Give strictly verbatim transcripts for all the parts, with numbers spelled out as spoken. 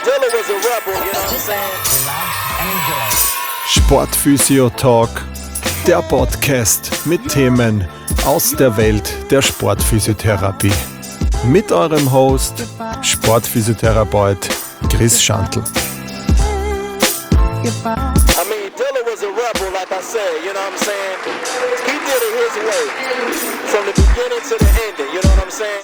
Dilla was a rebel, you know what I'm saying? Sportphysio Talk, der Podcast mit Themen aus der Welt der Sportphysiotherapie. Mit eurem Host, Sportphysiotherapeut Chris Schantl. I mean, Dilla was a rebel, like I said, you know what I'm saying? He did it his way, from the beginning to the ending, you know what I'm saying?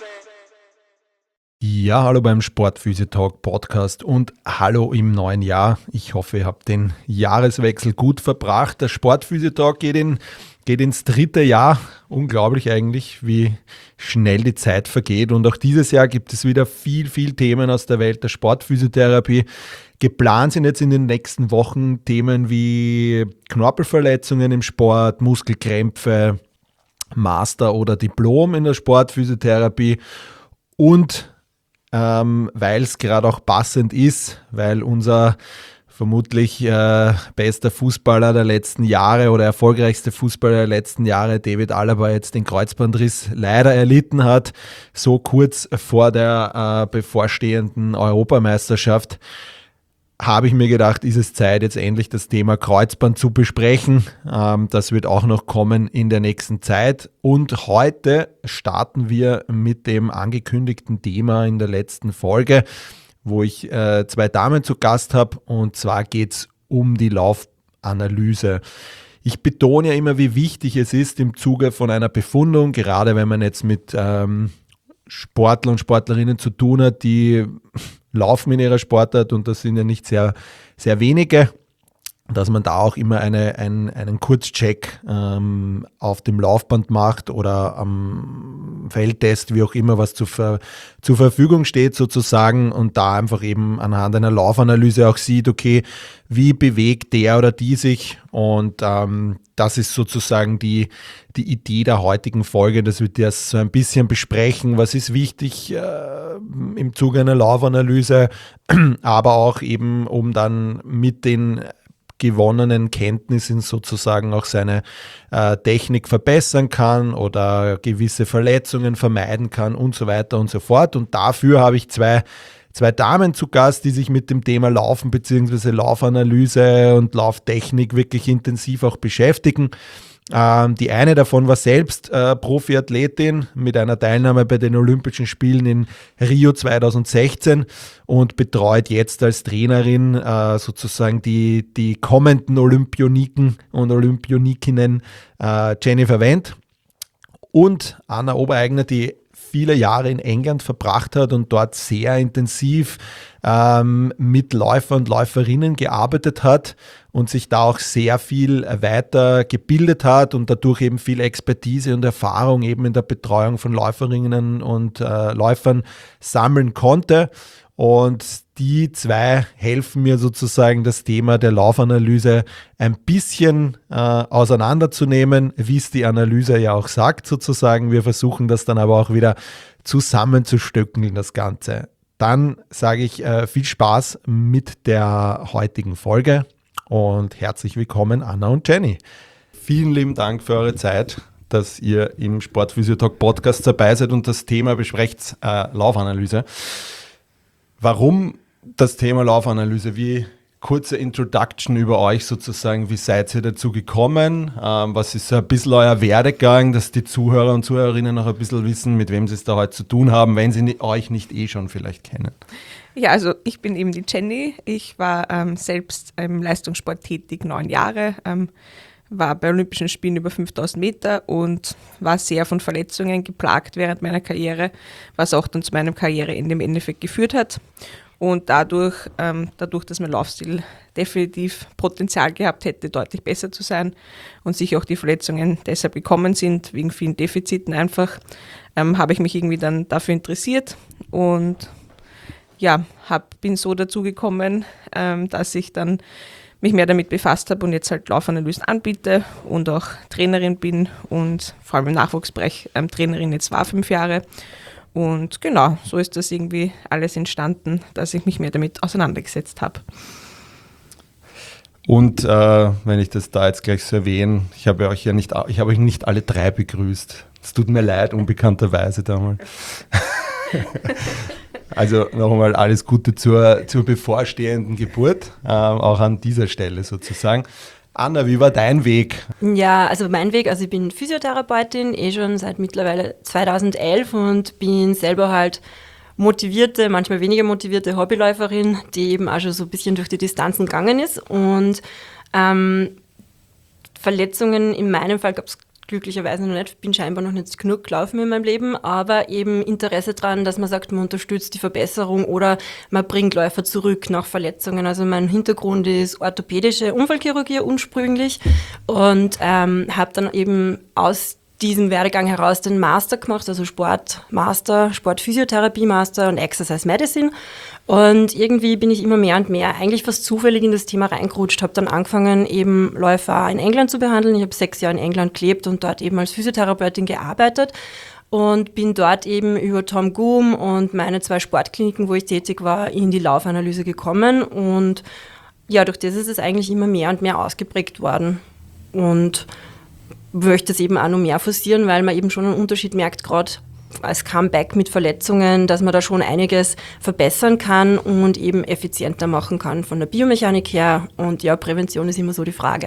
Ja, hallo beim Sportphysio Talk Podcast und hallo im neuen Jahr. Ich hoffe, ihr habt den Jahreswechsel gut verbracht. Der Sportphysio Talk geht, in, geht ins dritte Jahr. Unglaublich eigentlich, wie schnell die Zeit vergeht. Und auch dieses Jahr gibt es wieder viel, viel Themen aus der Welt der Sportphysiotherapie. Geplant sind jetzt in den nächsten Wochen Themen wie Knorpelverletzungen im Sport, Muskelkrämpfe, Master oder Diplom in der Sportphysiotherapie und Ähm, weil es gerade auch passend ist, weil unser vermutlich äh, bester Fußballer der letzten Jahre oder erfolgreichste Fußballer der letzten Jahre, David Alaba, jetzt den Kreuzbandriss leider erlitten hat, so kurz vor der äh, bevorstehenden Europameisterschaft, habe ich mir gedacht, ist es Zeit, jetzt endlich das Thema Kreuzband zu besprechen. Ähm, das wird auch noch kommen in der nächsten Zeit. Und heute starten wir mit dem angekündigten Thema in der letzten Folge, wo ich äh, zwei Damen zu Gast habe. Und zwar geht es um die Laufanalyse. Ich betone ja immer, wie wichtig es ist im Zuge von einer Befundung, gerade wenn man jetzt mit ähm, Sportler und Sportlerinnen zu tun hat, die laufen in ihrer Sportart und das sind ja nicht sehr, sehr wenige, dass man da auch immer eine, ein, einen Kurzcheck ähm, auf dem Laufband macht oder am Feldtest, wie auch immer, was zu ver, zur Verfügung steht sozusagen und da einfach eben anhand einer Laufanalyse auch sieht, okay, wie bewegt der oder die sich und ähm, das ist sozusagen die, die Idee der heutigen Folge, dass wir das so ein bisschen besprechen, was ist wichtig äh, im Zuge einer Laufanalyse, aber auch eben, um dann mit den gewonnenen Kenntnissen sozusagen auch seine äh, Technik verbessern kann oder gewisse Verletzungen vermeiden kann und so weiter und so fort. Und dafür habe ich zwei, zwei Damen zu Gast, die sich mit dem Thema Laufen bzw. Laufanalyse und Lauftechnik wirklich intensiv auch beschäftigen. Ähm, die eine davon war selbst äh, Profiathletin mit einer Teilnahme bei den Olympischen Spielen in Rio zweitausendsechzehn und betreut jetzt als Trainerin äh, sozusagen die, die kommenden Olympioniken und Olympionikinnen äh, Jennifer Wendt und Anna Obereigner, die viele Jahre in England verbracht hat und dort sehr intensiv ähm, mit Läufer und Läuferinnen gearbeitet hat und sich da auch sehr viel weiter gebildet hat und dadurch eben viel Expertise und Erfahrung eben in der Betreuung von Läuferinnen und äh, Läufern sammeln konnte. Und die zwei helfen mir sozusagen, das Thema der Laufanalyse ein bisschen äh, auseinanderzunehmen, wie es die Analyse ja auch sagt sozusagen. Wir versuchen das dann aber auch wieder zusammenzustückeln, das Ganze. Dann sage ich äh, viel Spaß mit der heutigen Folge und herzlich willkommen Anna und Jenny. Vielen lieben Dank für eure Zeit, dass ihr im Sportphysio Talk Podcast dabei seid und das Thema besprecht, äh, Laufanalyse. Warum das Thema Laufanalyse? Wie kurze Introduction über euch sozusagen. Wie seid ihr dazu gekommen? Ähm, was ist so ein bisschen euer Werdegang, dass die Zuhörer und Zuhörerinnen noch ein bisschen wissen, mit wem sie es da heute zu tun haben, wenn sie euch nicht eh schon vielleicht kennen? Ja, also ich bin eben die Jenny. Ich war ähm, selbst im Leistungssport tätig, neun Jahre. Ähm, war bei Olympischen Spielen über fünftausend Meter und war sehr von Verletzungen geplagt während meiner Karriere, was auch dann zu meinem Karriereende im Endeffekt geführt hat. Und dadurch, ähm, dadurch, dass mein Laufstil definitiv Potenzial gehabt hätte, deutlich besser zu sein und sich auch die Verletzungen deshalb gekommen sind, wegen vielen Defiziten einfach, ähm, habe ich mich irgendwie dann dafür interessiert und ja, hab, bin so dazu gekommen, ähm, dass ich dann mich mehr damit befasst habe und jetzt halt Laufanalysen anbiete und auch Trainerin bin und vor allem im Nachwuchsbereich ähm, Trainerin jetzt war fünf Jahre. Und genau, so ist das irgendwie alles entstanden, dass ich mich mehr damit auseinandergesetzt habe. Und äh, wenn ich das da jetzt gleich so erwähne, ich habe euch ja nicht, ich habe euch nicht alle drei begrüßt. Es tut mir leid, unbekannterweise damals. Also nochmal alles Gute zur, zur bevorstehenden Geburt, ähm, auch an dieser Stelle sozusagen. Anna, wie war dein Weg? Ja, also mein Weg, also ich bin Physiotherapeutin, eh schon seit mittlerweile zweitausendelf und bin selber halt motivierte, manchmal weniger motivierte Hobbyläuferin, die eben auch schon so ein bisschen durch die Distanzen gegangen ist. Und ähm, Verletzungen in meinem Fall gab es glücklicherweise noch nicht, bin scheinbar noch nicht genug gelaufen in meinem Leben, aber eben Interesse daran, dass man sagt, man unterstützt die Verbesserung oder man bringt Läufer zurück nach Verletzungen. Also mein Hintergrund ist orthopädische Unfallchirurgie ursprünglich und ähm, habe dann eben aus diesem Werdegang heraus den Master gemacht, also Sportmaster, Sportphysiotherapie-Master und Exercise Medicine. Und irgendwie bin ich immer mehr und mehr eigentlich fast zufällig in das Thema reingerutscht, habe dann angefangen, eben Läufer in England zu behandeln. Ich habe sechs Jahre in England gelebt und dort eben als Physiotherapeutin gearbeitet und bin dort eben über Tom Goom und meine zwei Sportkliniken, wo ich tätig war, in die Laufanalyse gekommen. Und ja, durch das ist es eigentlich immer mehr und mehr ausgeprägt worden. Und möchte es eben auch noch mehr forcieren, weil man eben schon einen Unterschied merkt, gerade als Comeback mit Verletzungen, dass man da schon einiges verbessern kann und eben effizienter machen kann von der Biomechanik her. Und ja, Prävention ist immer so die Frage.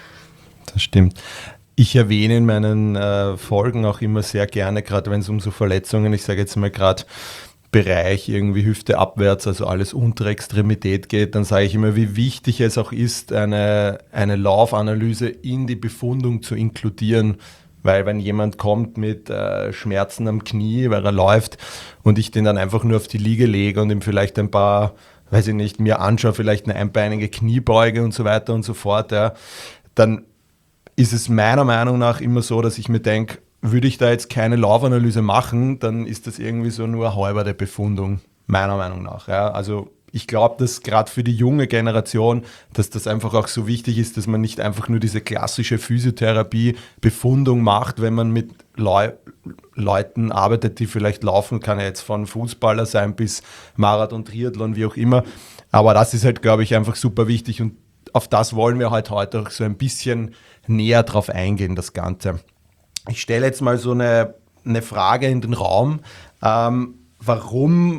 Das stimmt. Ich erwähne in meinen äh, Folgen auch immer sehr gerne, gerade wenn es um so Verletzungen, ich sage jetzt mal gerade Bereich irgendwie Hüfte abwärts, also alles untere Extremität geht, dann sage ich immer, wie wichtig es auch ist, eine, eine Laufanalyse in die Befundung zu inkludieren, weil wenn jemand kommt mit äh, Schmerzen am Knie, weil er läuft und ich den dann einfach nur auf die Liege lege und ihm vielleicht ein paar, weiß ich nicht, mir anschaue, vielleicht eine einbeinige Kniebeuge und so weiter und so fort, ja, dann ist es meiner Meinung nach immer so, dass ich mir denke, würde ich da jetzt keine Laufanalyse machen, dann ist das irgendwie so nur eine halbe Befundung, meiner Meinung nach. Ja. Also ich glaube, dass gerade für die junge Generation, dass das einfach auch so wichtig ist, dass man nicht einfach nur diese klassische Physiotherapie-Befundung macht, wenn man mit Leu- Leuten arbeitet, die vielleicht laufen, kann ja jetzt von Fußballer sein bis Marathon, Triathlon, wie auch immer. Aber das ist halt, glaube ich, einfach super wichtig und auf das wollen wir halt heute auch so ein bisschen näher drauf eingehen, das Ganze. Ich stelle jetzt mal so eine, eine Frage in den Raum. Ähm, warum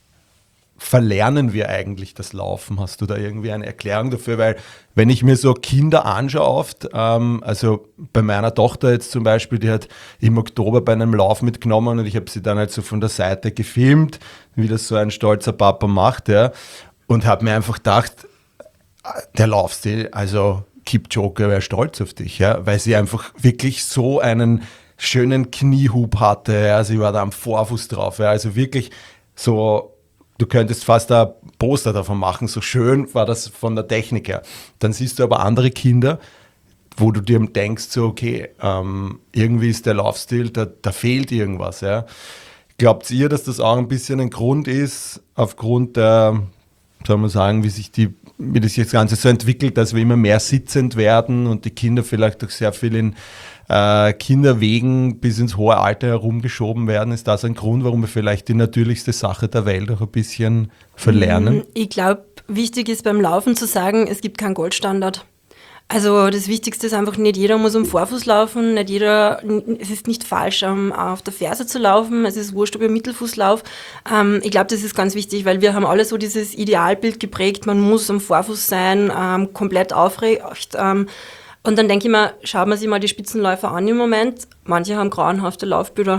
verlernen wir eigentlich das Laufen? Hast du da irgendwie eine Erklärung dafür? Weil wenn ich mir so Kinder anschaue oft, ähm, also bei meiner Tochter jetzt zum Beispiel, die hat im Oktober bei einem Lauf mitgenommen und ich habe sie dann halt so von der Seite gefilmt, wie das so ein stolzer Papa macht, ja, und habe mir einfach gedacht, der Laufstil, also Kipchoge wäre stolz auf dich, ja, weil sie einfach wirklich so einen schönen Kniehub hatte, ja, sie war da am Vorfuß drauf, ja, also wirklich so, du könntest fast ein Poster davon machen, so schön war das von der Technik her. Dann siehst du aber andere Kinder, wo du dir denkst, so okay, ähm, irgendwie ist der Laufstil, da, da fehlt irgendwas, ja. Glaubt ihr, dass das auch ein bisschen ein Grund ist, aufgrund der, soll man sagen, wie sich die wie das jetzt Ganze so entwickelt, dass wir immer mehr sitzend werden und die Kinder vielleicht auch sehr viel in äh, Kinderwegen bis ins hohe Alter herumgeschoben werden? Ist das ein Grund, warum wir vielleicht die natürlichste Sache der Welt auch ein bisschen verlernen? Ich glaube, wichtig ist beim Laufen zu sagen, es gibt keinen Goldstandard. Also das Wichtigste ist einfach, nicht jeder muss am Vorfuß laufen, nicht jeder, es ist nicht falsch, um auf der Ferse zu laufen, es ist wurscht, ob ich Mittelfuß laufe. Ähm, ich glaube, das ist ganz wichtig, weil wir haben alle so dieses Idealbild geprägt, man muss am Vorfuß sein, ähm, komplett aufrecht. Ähm, und dann denke ich mir, schaut man sich mal die Spitzenläufer an im Moment, manche haben grauenhafte Laufbilder.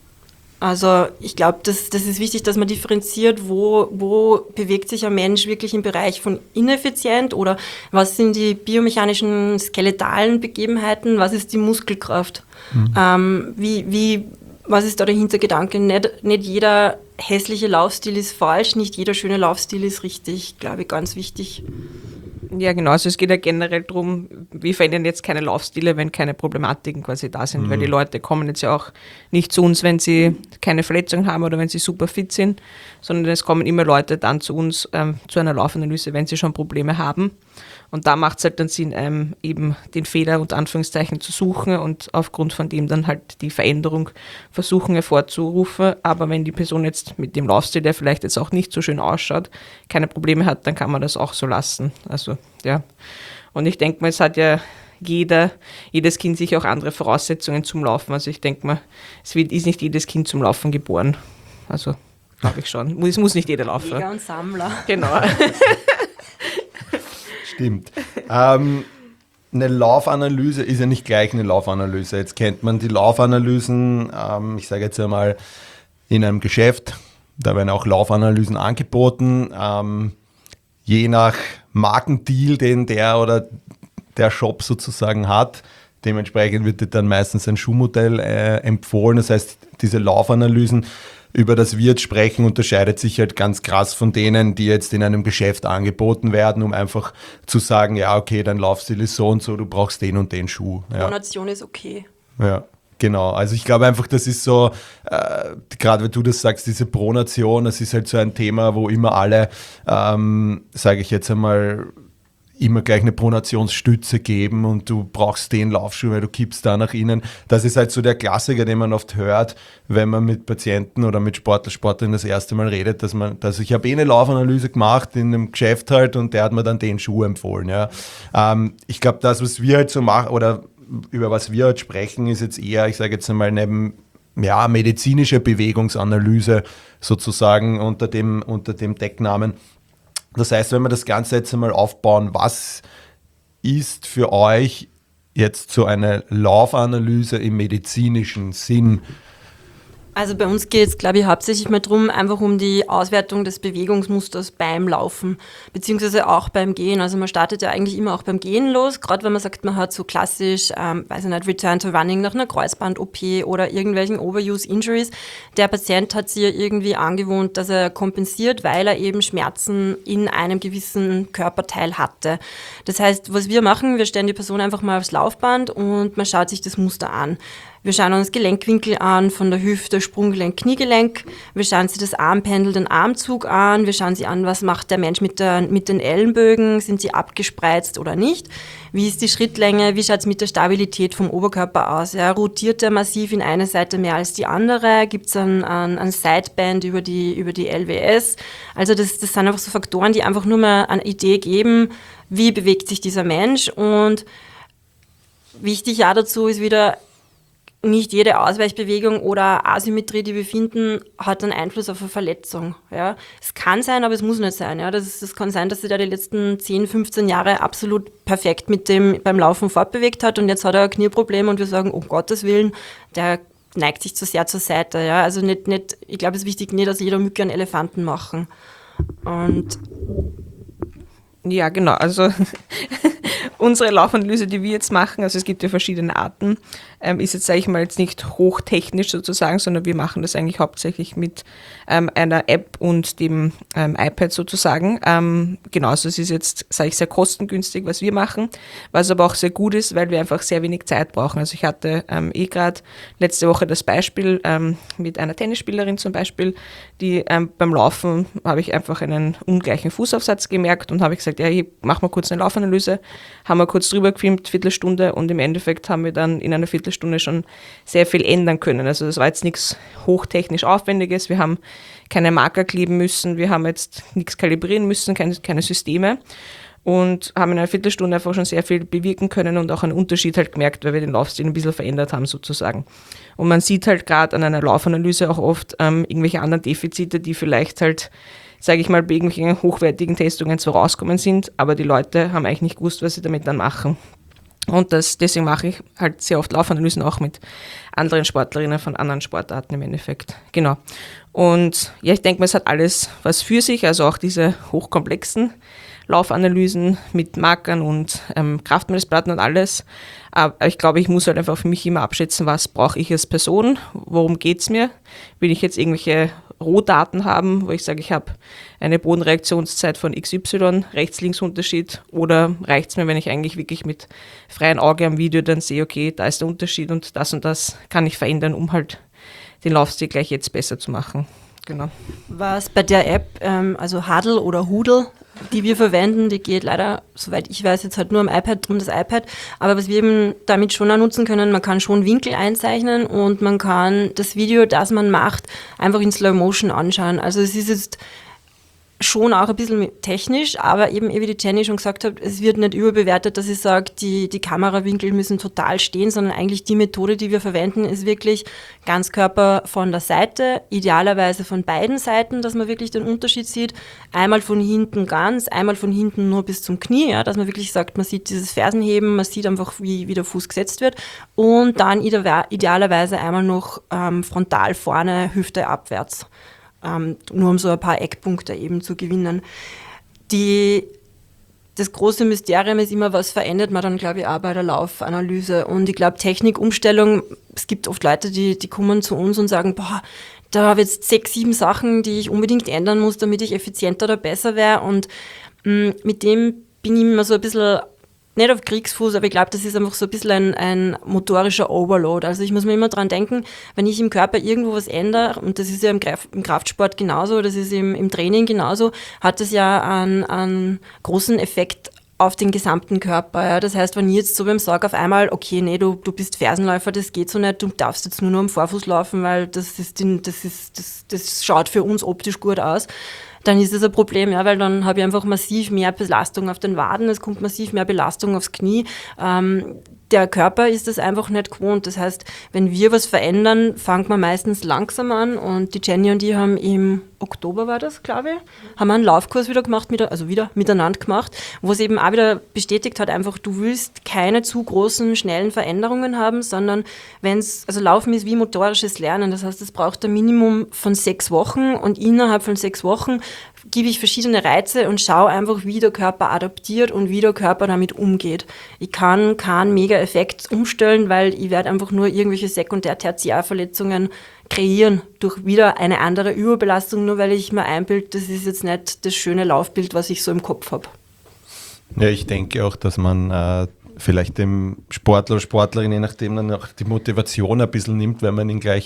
Also ich glaube, das, das ist wichtig, dass man differenziert, wo, wo bewegt sich ein Mensch wirklich im Bereich von ineffizient oder was sind die biomechanischen, skeletalen Begebenheiten, was ist die Muskelkraft, mhm. ähm, wie, wie, was ist da der Hintergedanke? Nicht, nicht jeder hässliche Laufstil ist falsch, nicht jeder schöne Laufstil ist richtig, glaube ich, ganz wichtig. Ja, genau. Also es geht ja generell darum, wir verändern jetzt keine Laufstile, wenn keine Problematiken quasi da sind, mhm. weil die Leute kommen jetzt ja auch nicht zu uns, wenn sie keine Verletzungen haben oder wenn sie super fit sind, sondern es kommen immer Leute dann zu uns ähm, zu einer Laufanalyse, wenn sie schon Probleme haben. Und da macht es halt dann Sinn, ähm, eben den Fehler unter Anführungszeichen zu suchen und aufgrund von dem dann halt die Veränderung versuchen hervorzurufen. Aber wenn die Person jetzt mit dem Laufstil, der vielleicht jetzt auch nicht so schön ausschaut, keine Probleme hat, dann kann man das auch so lassen. Also ja. Und ich denke mal, es hat ja jeder, jedes Kind sich auch andere Voraussetzungen zum Laufen. Also ich denke mal, es wird, ist nicht jedes Kind zum Laufen geboren. Also glaube ich schon. Es muss nicht jeder laufen. Jäger und Sammler. Genau. Stimmt. Ähm, eine Laufanalyse ist ja nicht gleich eine Laufanalyse. Jetzt kennt man die Laufanalysen, ähm, ich sage jetzt einmal, in einem Geschäft. Da werden auch Laufanalysen angeboten. Ähm, je nach Markendeal, den der oder der Shop sozusagen hat. Dementsprechend wird dir dann meistens ein Schuhmodell äh, empfohlen. Das heißt, diese Laufanalysen, über das wir jetzt sprechen, unterscheidet sich halt ganz krass von denen, die jetzt in einem Geschäft angeboten werden, um einfach zu sagen, ja, okay, dein Laufstil ist so und so, du brauchst den und den Schuh. Ja. Donation ist okay. Ja, genau. Also ich glaube einfach, das ist so, äh, gerade wenn du das sagst, diese Pronation, das ist halt so ein Thema, wo immer alle, ähm, sage ich jetzt einmal, immer gleich eine Pronationsstütze geben und du brauchst den Laufschuh, weil du kippst da nach innen. Das ist halt so der Klassiker, den man oft hört, wenn man mit Patienten oder mit Sportler, Sportlerinnen das erste Mal redet, dass man, dass ich habe eh eine Laufanalyse gemacht in einem Geschäft halt und der hat mir dann den Schuh empfohlen. Ja. Ähm, ich glaube, das, was wir halt so machen oder über was wir halt sprechen, ist jetzt eher, ich sage jetzt einmal, neben ja, medizinische Bewegungsanalyse sozusagen unter dem, unter dem Decknamen. Das heißt, wenn wir das Ganze jetzt einmal aufbauen, was ist für euch jetzt so eine Laufanalyse im medizinischen Sinn? Also bei uns geht es, glaube ich, hauptsächlich mal darum, einfach um die Auswertung des Bewegungsmusters beim Laufen, beziehungsweise auch beim Gehen. Also man startet ja eigentlich immer auch beim Gehen los, gerade wenn man sagt, man hat so klassisch, ähm, weiß ich nicht, Return to Running nach einer Kreuzband-O P oder irgendwelchen Overuse-Injuries. Der Patient hat sich ja irgendwie angewohnt, dass er kompensiert, weil er eben Schmerzen in einem gewissen Körperteil hatte. Das heißt, was wir machen, wir stellen die Person einfach mal aufs Laufband und man schaut sich das Muster an. Wir schauen uns Gelenkwinkel an, von der Hüfte, Sprunggelenk, Kniegelenk. Wir schauen sich das Armpendel, den Armzug an. Wir schauen sich an, was macht der Mensch mit, der, mit den Ellenbögen. Sind sie abgespreizt oder nicht? Wie ist die Schrittlänge? Wie schaut es mit der Stabilität vom Oberkörper aus? Ja, rotiert er massiv in eine Seite mehr als die andere? Gibt es ein, ein, ein Sideband über die, über die L W S? Also das, das sind einfach so Faktoren, die einfach nur mal eine Idee geben, wie bewegt sich dieser Mensch. Und wichtig ja dazu ist wieder, nicht jede Ausweichbewegung oder Asymmetrie, die wir finden, hat einen Einfluss auf eine Verletzung. Ja. Es kann sein, aber es muss nicht sein. Ja. Das, das kann sein, dass sich da die letzten zehn, fünfzehn Jahre absolut perfekt mit dem beim Laufen fortbewegt hat und jetzt hat er ein Knieproblem und wir sagen, um Gottes Willen, der neigt sich zu sehr zur Seite. Ja. Also nicht, nicht, ich glaube, es ist wichtig, nicht aus jeder Mücke einen Elefanten machen. Und ja, genau. Also unsere Laufanalyse, die wir jetzt machen, also es gibt ja verschiedene Arten, ähm, ist jetzt, sage ich mal, jetzt nicht hochtechnisch sozusagen, sondern wir machen das eigentlich hauptsächlich mit ähm, einer App und dem ähm, iPad sozusagen. Ähm, genau, also es ist jetzt, sage ich, sehr kostengünstig, was wir machen, was aber auch sehr gut ist, weil wir einfach sehr wenig Zeit brauchen. Also ich hatte ähm, eh gerade letzte Woche das Beispiel ähm, mit einer Tennisspielerin zum Beispiel, die ähm, beim Laufen habe ich einfach einen ungleichen Fußaufsatz gemerkt und habe ich gesagt, ja, ich mache mal kurz eine Laufanalyse, haben wir kurz drüber gefilmt, Viertelstunde und im Endeffekt haben wir dann in einer Viertelstunde schon sehr viel ändern können. Also das war jetzt nichts hochtechnisch Aufwendiges, wir haben keine Marker kleben müssen, wir haben jetzt nichts kalibrieren müssen, keine, keine Systeme und haben in einer Viertelstunde einfach schon sehr viel bewirken können und auch einen Unterschied halt gemerkt, weil wir den Laufstil ein bisschen verändert haben sozusagen. Und man sieht halt gerade an einer Laufanalyse auch oft ähm, irgendwelche anderen Defizite, die vielleicht halt, sage ich mal, bei irgendwelchen hochwertigen Testungen zwar rauskommen sind, aber die Leute haben eigentlich nicht gewusst, was sie damit dann machen. Und das, deswegen mache ich halt sehr oft Laufanalysen auch mit anderen Sportlerinnen von anderen Sportarten im Endeffekt. Genau. Und ja, ich denke mal, es hat alles was für sich, also auch diese hochkomplexen Laufanalysen mit Markern und ähm, Kraftmessplatten und alles. Aber ich glaube, ich muss halt einfach für mich immer abschätzen, was brauche ich als Person, worum geht es mir. Will ich jetzt irgendwelche Rohdaten haben, wo ich sage, ich habe eine Bodenreaktionszeit von X Y, Rechts-Links-Unterschied, oder reicht es mir, wenn ich eigentlich wirklich mit freiem Auge am Video dann sehe, okay, da ist der Unterschied und das und das kann ich verändern, um halt den Laufstil gleich jetzt besser zu machen. Genau. Was bei der App, ähm, also Huddle oder Hoodle, die wir verwenden, die geht leider, soweit ich weiß, jetzt halt nur am iPad, drum das iPad, aber was wir eben damit schon auch nutzen können, man kann schon Winkel einzeichnen und man kann das Video, das man macht, einfach in Slow Motion anschauen. Also es ist jetzt schon auch ein bisschen technisch, aber eben, wie die Jenny schon gesagt hat, es wird nicht überbewertet, dass ich sage, die, die Kamerawinkel müssen total stehen, sondern eigentlich die Methode, die wir verwenden, ist wirklich Ganzkörper von der Seite, idealerweise von beiden Seiten, dass man wirklich den Unterschied sieht. Einmal von hinten ganz, einmal von hinten nur bis zum Knie, ja, dass man wirklich sagt, man sieht dieses Fersenheben, man sieht einfach, wie, wie der Fuß gesetzt wird und dann idealerweise einmal noch ähm, frontal vorne, Hüfte abwärts. Ähm, nur um so ein paar Eckpunkte eben zu gewinnen. Die, das große Mysterium ist immer, was verändert man dann, glaube ich, auch bei der Laufanalyse. Und ich glaube, Technikumstellung, es gibt oft Leute, die, die kommen zu uns und sagen, boah, da habe ich jetzt sechs, sieben Sachen, die ich unbedingt ändern muss, damit ich effizienter oder besser wäre. Und mh, mit dem bin ich immer so ein bisschen, nicht auf Kriegsfuß, aber ich glaube, das ist einfach so ein bisschen ein, ein motorischer Overload. Also ich muss mir immer dran denken, wenn ich im Körper irgendwo was ändere, und das ist ja im, Kraft, im Kraftsport genauso, das ist im, im Training genauso, hat das ja einen, einen großen Effekt auf den gesamten Körper. Ja. Das heißt, wenn ich jetzt so beim Sag auf einmal, okay, nee, du, du bist Fersenläufer, das geht so nicht, du darfst jetzt nur noch am Vorfuß laufen, weil das, ist den, das, ist, das, das schaut für uns optisch gut aus, dann ist das ein Problem, ja, weil dann habe ich einfach massiv mehr Belastung auf den Waden, es kommt massiv mehr Belastung aufs Knie. Ähm, der Körper ist das einfach nicht gewohnt. Das heißt, wenn wir was verändern, fangen wir meistens langsam an und die Jenny und ich haben im Oktober war das, glaube ich, haben wir einen Laufkurs wieder gemacht, mit, also wieder miteinander gemacht, wo es eben auch wieder bestätigt hat, einfach du willst keine zu großen, schnellen Veränderungen haben, sondern wenn es, also Laufen ist wie motorisches Lernen, das heißt, es braucht ein Minimum von sechs Wochen und innerhalb von sechs Wochen gebe ich verschiedene Reize und schaue einfach, wie der Körper adaptiert und wie der Körper damit umgeht. Ich kann keinen Mega-Effekt umstellen, weil ich werde einfach nur irgendwelche Sekundär-Tertiärverletzungen kreieren durch wieder eine andere Überbelastung, nur weil ich mir einbilde, das ist jetzt nicht das schöne Laufbild, was ich so im Kopf habe. Ja, ich denke auch, dass man äh, vielleicht dem Sportler oder Sportlerin, je nachdem, dann auch die Motivation ein bisschen nimmt, wenn man ihn gleich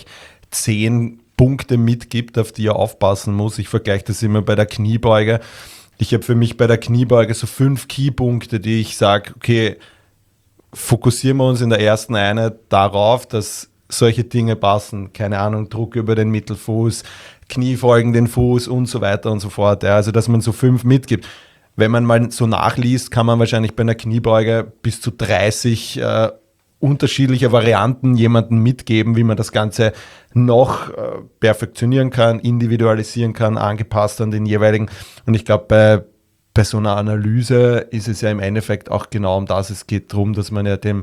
zehn Punkte mitgibt, auf die er aufpassen muss. Ich vergleiche das immer bei der Kniebeuge. Ich habe für mich bei der Kniebeuge so fünf Keypunkte, die ich sage, okay, fokussieren wir uns in der ersten Einheit darauf, dass solche Dinge passen. Keine Ahnung, Druck über den Mittelfuß, Knie folgen den Fuß und so weiter und so fort. Ja, also, dass man so fünf mitgibt. Wenn man mal so nachliest, kann man wahrscheinlich bei einer Kniebeuge bis zu dreißig äh, unterschiedliche Varianten jemandem mitgeben, wie man das Ganze noch äh, perfektionieren kann, individualisieren kann, angepasst an den jeweiligen. Und ich glaube, bei, bei so einer Analyse ist es ja im Endeffekt auch genau um das. Es geht darum, dass man ja dem,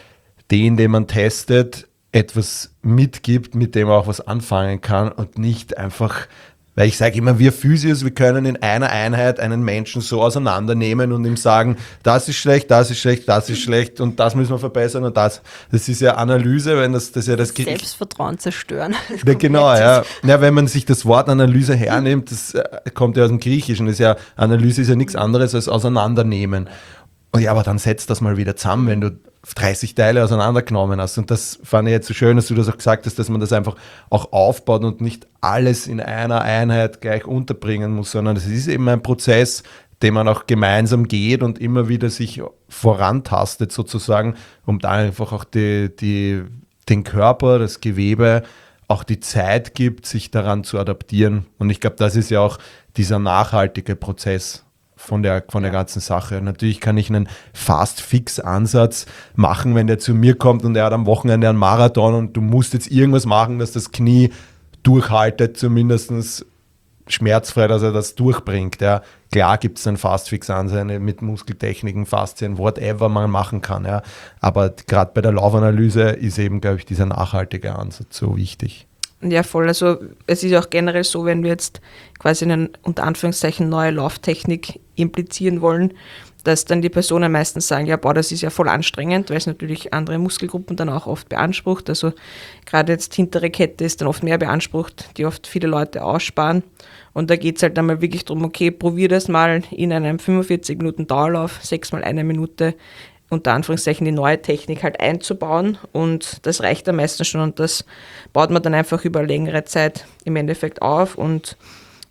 den, den man testet, etwas mitgibt, mit dem man auch was anfangen kann und nicht einfach, weil ich sage immer, wir Physios, wir können in einer Einheit einen Menschen so auseinandernehmen und ihm sagen, das ist schlecht, das ist schlecht, das ist schlecht und das müssen wir verbessern und das. Das ist ja Analyse, wenn das, das ist ja das Selbstvertrauen zerstören. Ja, genau, ja. ja. Wenn man sich das Wort Analyse hernimmt, das äh, kommt ja aus dem Griechischen, das ist ja, Analyse ist ja nichts anderes als auseinandernehmen. Und ja, aber dann setzt das mal wieder zusammen, wenn du dreißig Teile auseinandergenommen hast. Und das fand ich jetzt so schön, dass du das auch gesagt hast, dass man das einfach auch aufbaut und nicht alles in einer Einheit gleich unterbringen muss, sondern es ist eben ein Prozess, den man auch gemeinsam geht und immer wieder sich vorantastet sozusagen, um da einfach auch die, die, den Körper, das Gewebe, auch die Zeit gibt, sich daran zu adaptieren. Und ich glaube, das ist ja auch dieser nachhaltige Prozess von der, von der ganzen Sache. Natürlich kann ich einen Fast-Fix-Ansatz machen, wenn der zu mir kommt und er hat am Wochenende einen Marathon und du musst jetzt irgendwas machen, dass das Knie durchhaltet, zumindest schmerzfrei, dass er das durchbringt. Ja. Klar gibt es einen Fast-Fix-Ansatz mit Muskeltechniken, Faszien, whatever man machen kann. Ja. Aber gerade bei der Laufanalyse ist eben, glaube ich, dieser nachhaltige Ansatz so wichtig. Ja, voll. Also es ist auch generell so, wenn wir jetzt quasi eine unter Anführungszeichen neue Lauftechnik implizieren wollen, dass dann die Personen meistens sagen, ja, boah, das ist ja voll anstrengend, weil es natürlich andere Muskelgruppen dann auch oft beansprucht. Also gerade jetzt hintere Kette ist dann oft mehr beansprucht, die oft viele Leute aussparen. Und da geht es halt dann mal wirklich darum, okay, probier das mal in einem fünfundvierzig Minuten Dauerlauf, sechs mal eine Minute, unter Anführungszeichen die neue Technik halt einzubauen und das reicht am meisten schon und das baut man dann einfach über längere Zeit im Endeffekt auf und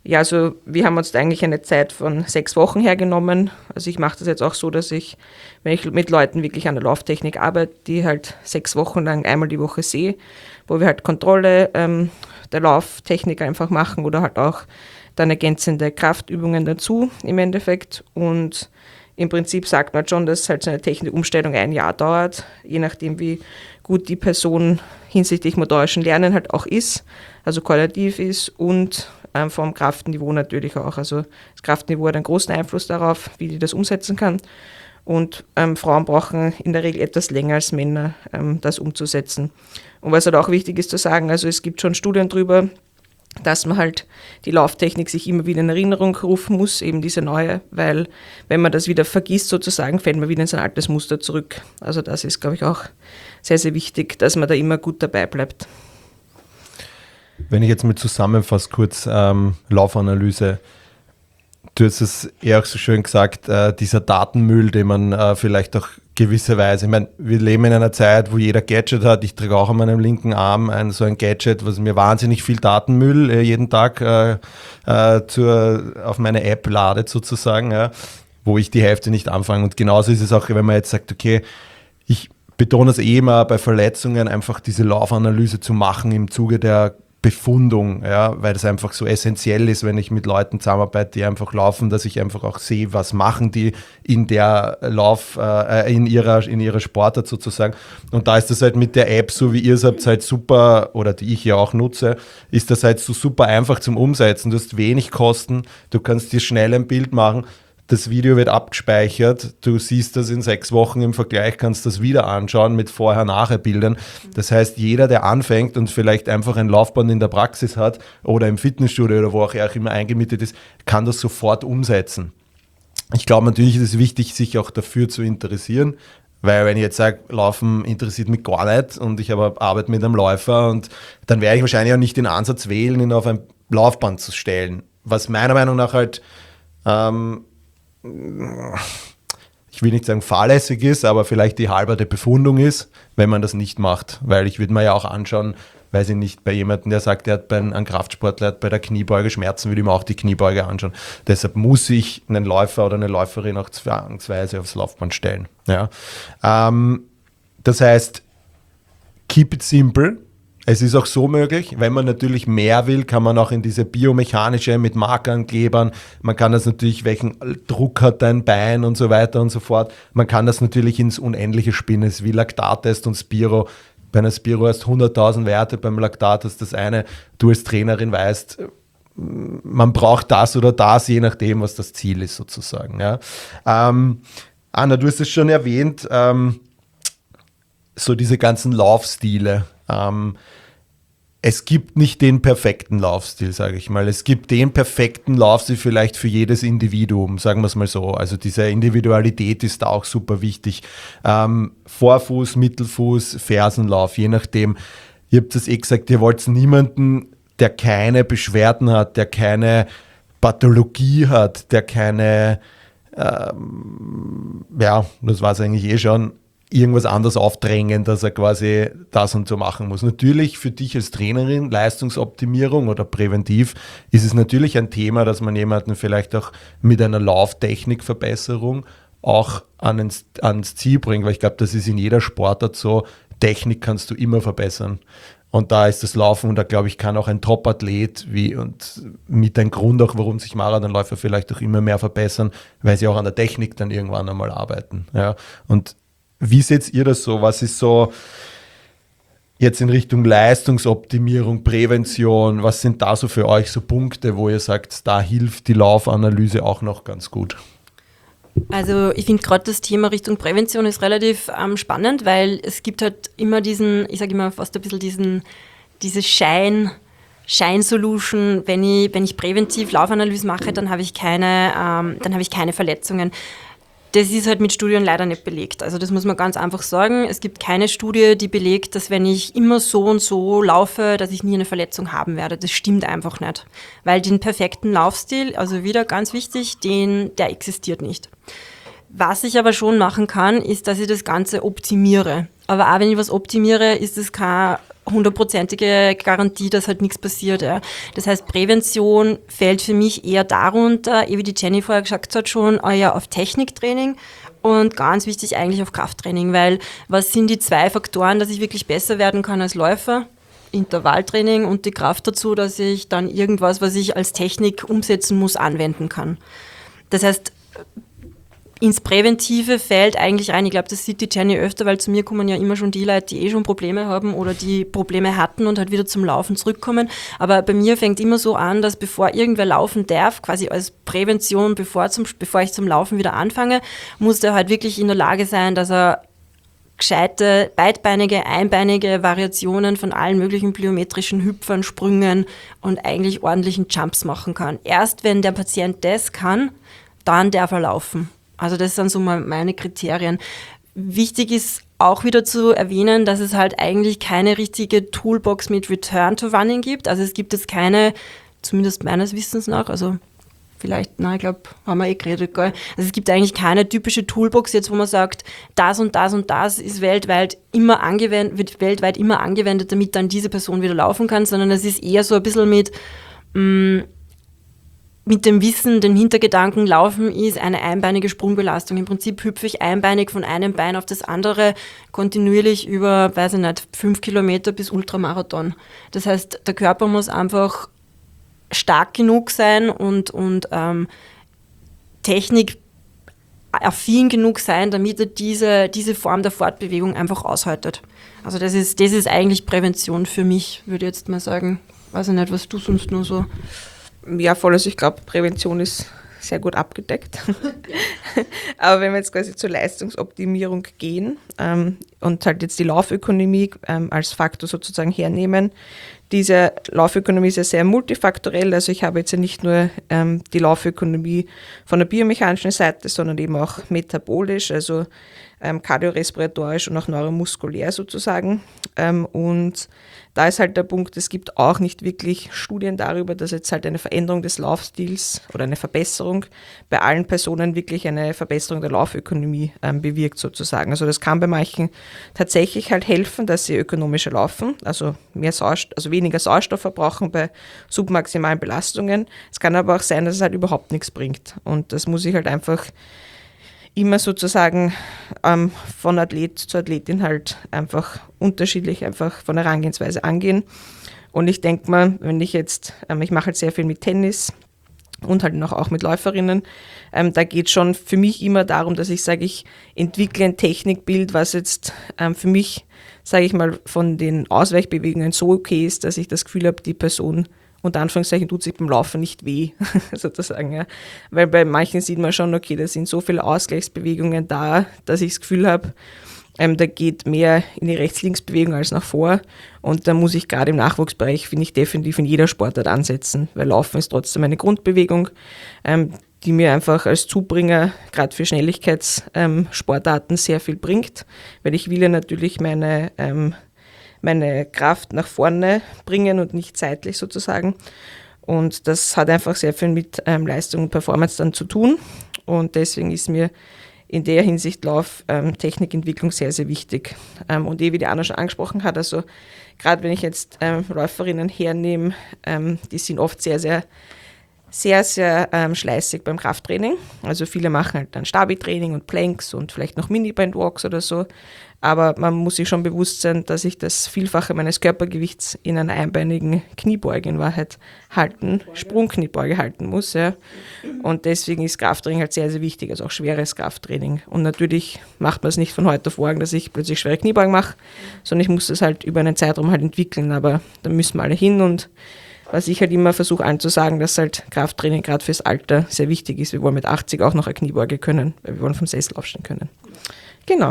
ja, also wir haben uns da eigentlich eine Zeit von sechs Wochen hergenommen. Also ich mache das jetzt auch so, dass ich, wenn ich mit Leuten wirklich an der Lauftechnik arbeite, die halt sechs Wochen lang einmal die Woche sehe, wo wir halt Kontrolle ähm, der Lauftechnik einfach machen oder halt auch dann ergänzende Kraftübungen dazu im Endeffekt. Und im Prinzip sagt man schon, dass halt so eine Technikumstellung ein Jahr dauert, je nachdem wie gut die Person hinsichtlich motorischen Lernen halt auch ist, also koordinativ ist und ähm, vom Kraftniveau natürlich auch. Also das Kraftniveau hat einen großen Einfluss darauf, wie die das umsetzen kann. Und ähm, Frauen brauchen in der Regel etwas länger als Männer, ähm, das umzusetzen. Und was halt auch wichtig ist zu sagen, also es gibt schon Studien drüber, dass man halt die Lauftechnik sich immer wieder in Erinnerung rufen muss, eben diese neue, weil wenn man das wieder vergisst sozusagen, fällt man wieder in sein altes Muster zurück. Also das ist, glaube ich, auch sehr, sehr wichtig, dass man da immer gut dabei bleibt. Wenn ich jetzt mal zusammenfasse, kurz ähm, Laufanalyse. Du hast es eher auch so schön gesagt, äh, dieser Datenmüll, den man äh, vielleicht auch gewisserweise, ich meine, wir leben in einer Zeit, wo jeder Gadget hat. Ich trage auch an meinem linken Arm ein, so ein Gadget, was mir wahnsinnig viel Datenmüll äh, jeden Tag äh, äh, zur, auf meine App ladet sozusagen, ja, wo ich die Hälfte nicht anfange. Und genauso ist es auch, wenn man jetzt sagt, okay, ich betone es eh immer bei Verletzungen, einfach diese Laufanalyse zu machen im Zuge der Befundung, ja, weil das einfach so essentiell ist, wenn ich mit Leuten zusammenarbeite, die einfach laufen, dass ich einfach auch sehe, was machen die in der Lauf, äh, in ihrer, in ihrer Sportart sozusagen. Und da ist das halt mit der App, so wie ihr es habt, halt super, oder die ich ja auch nutze, ist das halt so super einfach zum Umsetzen. Du hast wenig Kosten, du kannst dir schnell ein Bild machen, das Video wird abgespeichert, du siehst das in sechs Wochen im Vergleich, kannst das wieder anschauen mit Vorher-Nachher-Bildern. Das heißt, jeder, der anfängt und vielleicht einfach ein Laufband in der Praxis hat oder im Fitnessstudio oder wo auch er auch immer eingemietet ist, kann das sofort umsetzen. Ich glaube, natürlich ist es wichtig, sich auch dafür zu interessieren, weil wenn ich jetzt sage, Laufen interessiert mich gar nicht und ich habe Arbeit mit einem Läufer, und dann werde ich wahrscheinlich auch nicht den Ansatz wählen, ihn auf ein Laufband zu stellen. Was meiner Meinung nach halt ähm, ich will nicht sagen fahrlässig ist, aber vielleicht die halbe Befundung ist, wenn man das nicht macht. Weil ich würde mir ja auch anschauen, weiß ich nicht, bei jemandem, der sagt, der hat bei einem Kraftsportler hat bei der Kniebeuge Schmerzen, würde ich mir auch die Kniebeuge anschauen. Deshalb muss ich einen Läufer oder eine Läuferin auch zwangsweise aufs Laufband stellen. Ja. Ähm, das heißt, keep it simple. Es ist auch so möglich, wenn man natürlich mehr will, kann man auch in diese biomechanische mit Markern, Klebern, man kann das natürlich, welchen Druck hat dein Bein und so weiter und so fort. Man kann das natürlich ins Unendliche spinnen, wie Laktattest und Spiro. Bei einer Spiro hast du hunderttausend Werte, beim Laktat hast das eine. Du als Trainerin weißt, man braucht das oder das, je nachdem, was das Ziel ist sozusagen. Ja. Ähm, Anna, du hast es schon erwähnt, ähm, so diese ganzen Laufstile. Ähm, es gibt nicht den perfekten Laufstil, sage ich mal. Es gibt den perfekten Laufstil vielleicht für jedes Individuum, sagen wir es mal so. Also diese Individualität ist da auch super wichtig. Ähm, Vorfuß, Mittelfuß, Fersenlauf, je nachdem. Ihr habt es eh gesagt, ihr wollt niemanden, der keine Beschwerden hat, der keine Pathologie hat, der keine, ähm, ja, das war es eigentlich eh schon, irgendwas anderes aufdrängen, dass er quasi das und so machen muss. Natürlich für dich als Trainerin, Leistungsoptimierung oder präventiv, ist es natürlich ein Thema, dass man jemanden vielleicht auch mit einer Lauftechnikverbesserung auch ans, ans Ziel bringt, weil ich glaube, das ist in jeder Sportart so, Technik kannst du immer verbessern. Und da ist das Laufen, und da glaube ich, kann auch ein Top-Athlet wie und mit ein Grund auch, warum sich Marathonläufer vielleicht auch immer mehr verbessern, weil sie auch an der Technik dann irgendwann einmal arbeiten. Ja. Und wie seht ihr das so? Was ist so jetzt in Richtung Leistungsoptimierung, Prävention? Was sind da so für euch so Punkte, wo ihr sagt, da hilft die Laufanalyse auch noch ganz gut? Also ich finde gerade das Thema Richtung Prävention ist relativ ähm, spannend, weil es gibt halt immer diesen, ich sage immer fast ein bisschen diesen, diese Schein, Schein-Solution, wenn ich, wenn ich präventiv Laufanalyse mache, dann habe ich keine, ähm, dann habe ich keine Verletzungen. Das ist halt mit Studien leider nicht belegt. Also das muss man ganz einfach sagen. Es gibt keine Studie, die belegt, dass wenn ich immer so und so laufe, dass ich nie eine Verletzung haben werde. Das stimmt einfach nicht. Weil den perfekten Laufstil, also wieder ganz wichtig, den, der existiert nicht. Was ich aber schon machen kann, ist, dass ich das Ganze optimiere. Aber auch wenn ich was optimiere, ist es kein hundertprozentige Garantie, dass halt nichts passiert. Ja. Das heißt, Prävention fällt für mich eher darunter, wie die Jenny vorher gesagt hat, schon eher auf Techniktraining und ganz wichtig eigentlich auf Krafttraining, weil was sind die zwei Faktoren, dass ich wirklich besser werden kann als Läufer? Intervalltraining und die Kraft dazu, dass ich dann irgendwas, was ich als Technik umsetzen muss, anwenden kann. Das heißt, ins präventive Feld eigentlich rein. Ich glaube, das sieht die Jenny öfter, weil zu mir kommen ja immer schon die Leute, die eh schon Probleme haben oder die Probleme hatten und halt wieder zum Laufen zurückkommen. Aber bei mir fängt immer so an, dass bevor irgendwer laufen darf, quasi als Prävention, bevor, zum, bevor ich zum Laufen wieder anfange, muss der halt wirklich in der Lage sein, dass er gescheite, beidbeinige, einbeinige Variationen von allen möglichen plyometrischen Hüpfern, Sprüngen und eigentlich ordentlichen Jumps machen kann. Erst wenn der Patient das kann, dann darf er laufen. Also das sind so mal meine Kriterien. Wichtig ist auch wieder zu erwähnen, dass es halt eigentlich keine richtige Toolbox mit Return to Running gibt. Also es gibt jetzt keine, zumindest meines Wissens nach, also vielleicht, na, ich glaube, haben wir eh geredet, gell? Also es gibt eigentlich keine typische Toolbox jetzt, wo man sagt, das und das und das ist weltweit immer angewendet, wird weltweit immer angewendet, damit dann diese Person wieder laufen kann, sondern es ist eher so ein bisschen mit, mh, mit dem Wissen, dem Hintergedanken, Laufen ist eine einbeinige Sprungbelastung. Im Prinzip hüpfe ich einbeinig von einem Bein auf das andere kontinuierlich über, weiß ich nicht, fünf Kilometer bis Ultramarathon. Das heißt, der Körper muss einfach stark genug sein und, und ähm, technikaffin genug sein, damit er diese, diese Form der Fortbewegung einfach aushaltet. Also das ist, das ist eigentlich Prävention für mich, würde ich jetzt mal sagen. Weiß ich nicht, was du sonst nur so... Ja, voll. Also ich glaube, Prävention ist sehr gut abgedeckt. Aber wenn wir jetzt quasi zur Leistungsoptimierung gehen ähm, und halt jetzt die Laufökonomie ähm, als Faktor sozusagen hernehmen, diese Laufökonomie ist ja sehr multifaktorell. Also ich habe jetzt ja nicht nur ähm, die Laufökonomie von der biomechanischen Seite, sondern eben auch metabolisch, also ähm, kardiorespiratorisch und auch neuromuskulär sozusagen. Ähm, und da ist halt der Punkt, es gibt auch nicht wirklich Studien darüber, dass jetzt halt eine Veränderung des Laufstils oder eine Verbesserung bei allen Personen wirklich eine Verbesserung der Laufökonomie ähm, bewirkt sozusagen. Also das kann bei manchen tatsächlich halt helfen, dass sie ökonomischer laufen, also mehr Sauerstoff, also weniger Sauerstoff verbrauchen bei submaximalen Belastungen. Es kann aber auch sein, dass es halt überhaupt nichts bringt. Und das muss ich halt einfach immer sozusagen ähm, von Athlet zu Athletin halt einfach unterschiedlich einfach von der Herangehensweise angehen. Und ich denke mal, wenn ich jetzt, ähm, ich mache halt sehr viel mit Tennis und halt noch auch mit Läuferinnen, ähm, da geht es schon für mich immer darum, dass ich sage, ich entwickle ein Technikbild, was jetzt ähm, für mich, sage ich mal, von den Ausweichbewegungen so okay ist, dass ich das Gefühl habe, die Person unter Anführungszeichen tut sich beim Laufen nicht weh, sozusagen. Ja. Weil bei manchen sieht man schon, okay, da sind so viele Ausgleichsbewegungen da, dass ich das Gefühl habe, ähm, da geht mehr in die Rechts-Links-Bewegung als nach vor. Und da muss ich gerade im Nachwuchsbereich, finde ich, definitiv in jeder Sportart ansetzen, weil Laufen ist trotzdem eine Grundbewegung, ähm, die mir einfach als Zubringer, gerade für Schnelligkeitssportarten, ähm, sehr viel bringt, weil ich will ja natürlich meine ähm, meine Kraft nach vorne bringen und nicht seitlich sozusagen. Und das hat einfach sehr viel mit ähm, Leistung und Performance dann zu tun. Und deswegen ist mir in der Hinsicht Lauftechnikentwicklung ähm, sehr, sehr wichtig. Ähm, und eh, wie die Anna schon angesprochen hat, also gerade wenn ich jetzt ähm, Läuferinnen hernehme, ähm, die sind oft sehr, sehr, sehr, sehr ähm, schleißig beim Krafttraining. Also viele machen halt dann Stabi-Training und Planks und vielleicht noch Mini-Band-Walks oder so. Aber man muss sich schon bewusst sein, dass ich das Vielfache meines Körpergewichts in einer einbeinigen Kniebeuge in Wahrheit halten, Sprungkniebeuge halten muss. Ja. Und deswegen ist Krafttraining halt sehr, sehr wichtig, also auch schweres Krafttraining. Und natürlich macht man es nicht von heute auf morgen, dass ich plötzlich schwere Kniebeugen mache, sondern ich muss es halt über einen Zeitraum halt entwickeln. Aber da müssen wir alle hin. Und was ich halt immer versuche anzusagen, dass halt Krafttraining gerade fürs Alter sehr wichtig ist. Wir wollen mit achtzig auch noch eine Kniebeuge können, weil wir wollen vom Sessel aufstehen können. Genau.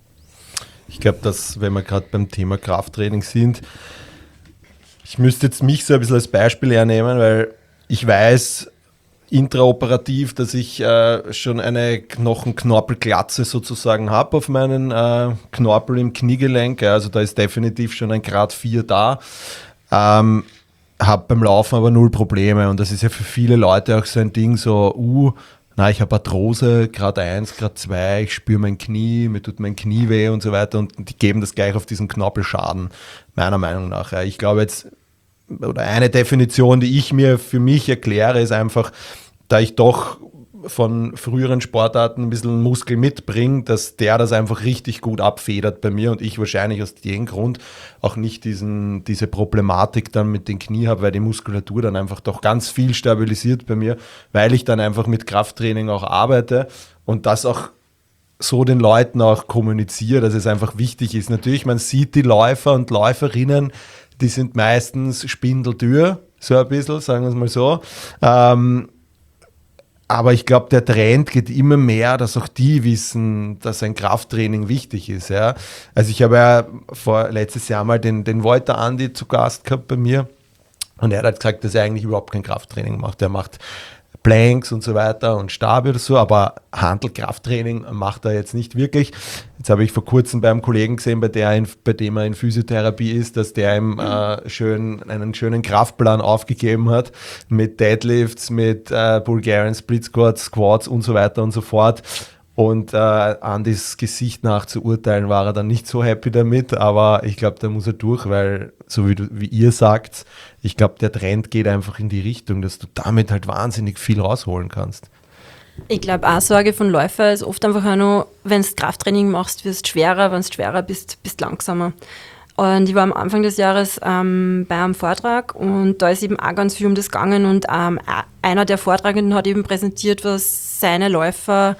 Ich glaube, dass, wenn wir gerade beim Thema Krafttraining sind, ich müsste jetzt mich so ein bisschen als Beispiel hernehmen, weil ich weiß intraoperativ, dass ich äh, schon eine Knochenknorpelglatze sozusagen habe auf meinen äh, Knorpel im Kniegelenk. Ja, also da ist definitiv schon ein Grad vier da. Ähm, habe beim Laufen aber null Probleme und das ist ja für viele Leute auch so ein Ding, so, uh, na, ich habe Arthrose, Grad eins, Grad zwei, ich spüre mein Knie, mir tut mein Knie weh und so weiter und die geben das gleich auf diesen Knorpelschaden, meiner Meinung nach. Ja. Ich glaube jetzt, oder eine Definition, die ich mir für mich erkläre, ist einfach, da ich doch von früheren Sportarten ein bisschen Muskel mitbringe, dass der das einfach richtig gut abfedert bei mir und ich wahrscheinlich aus dem Grund auch nicht diesen, diese Problematik dann mit den Knie habe, weil die Muskulatur dann einfach doch ganz viel stabilisiert bei mir, weil ich dann einfach mit Krafttraining auch arbeite und das auch so den Leuten auch kommuniziere, dass es einfach wichtig ist. Natürlich, man sieht die Läufer und Läuferinnen, die sind meistens spindeldürr, so ein bisschen, sagen wir es mal so. Ähm, aber ich glaube, der Trend geht immer mehr, dass auch die wissen, dass ein Krafttraining wichtig ist. Ja. Also ich habe ja vor letztes Jahr mal den, den Walter Andi zu Gast gehabt bei mir und er hat gesagt, dass er eigentlich überhaupt kein Krafttraining macht. Er macht Planks und so weiter und Stabi oder so, aber Hantel-Krafttraining macht er jetzt nicht wirklich. Jetzt habe ich vor kurzem bei einem Kollegen gesehen, bei, der in, bei dem er in Physiotherapie ist, dass der ihm äh, schön, einen schönen Kraftplan aufgegeben hat mit Deadlifts, mit äh, Bulgarian Split Squats, Squats und so weiter und so fort. Und äh, Andys Gesicht nach zu urteilen, war er dann nicht so happy damit, aber ich glaube, da muss er durch, weil, so wie, du, wie ihr sagt, ich glaube, der Trend geht einfach in die Richtung, dass du damit halt wahnsinnig viel rausholen kannst. Ich glaube, auch Sorge von Läufer ist oft einfach auch noch, wenn du Krafttraining machst, wirst du schwerer, wenn du schwerer bist, bist langsamer. Und ich war am Anfang des Jahres ähm, bei einem Vortrag und da ist eben auch ganz viel um das gegangen und ähm, einer der Vortragenden hat eben präsentiert, was seine Läufer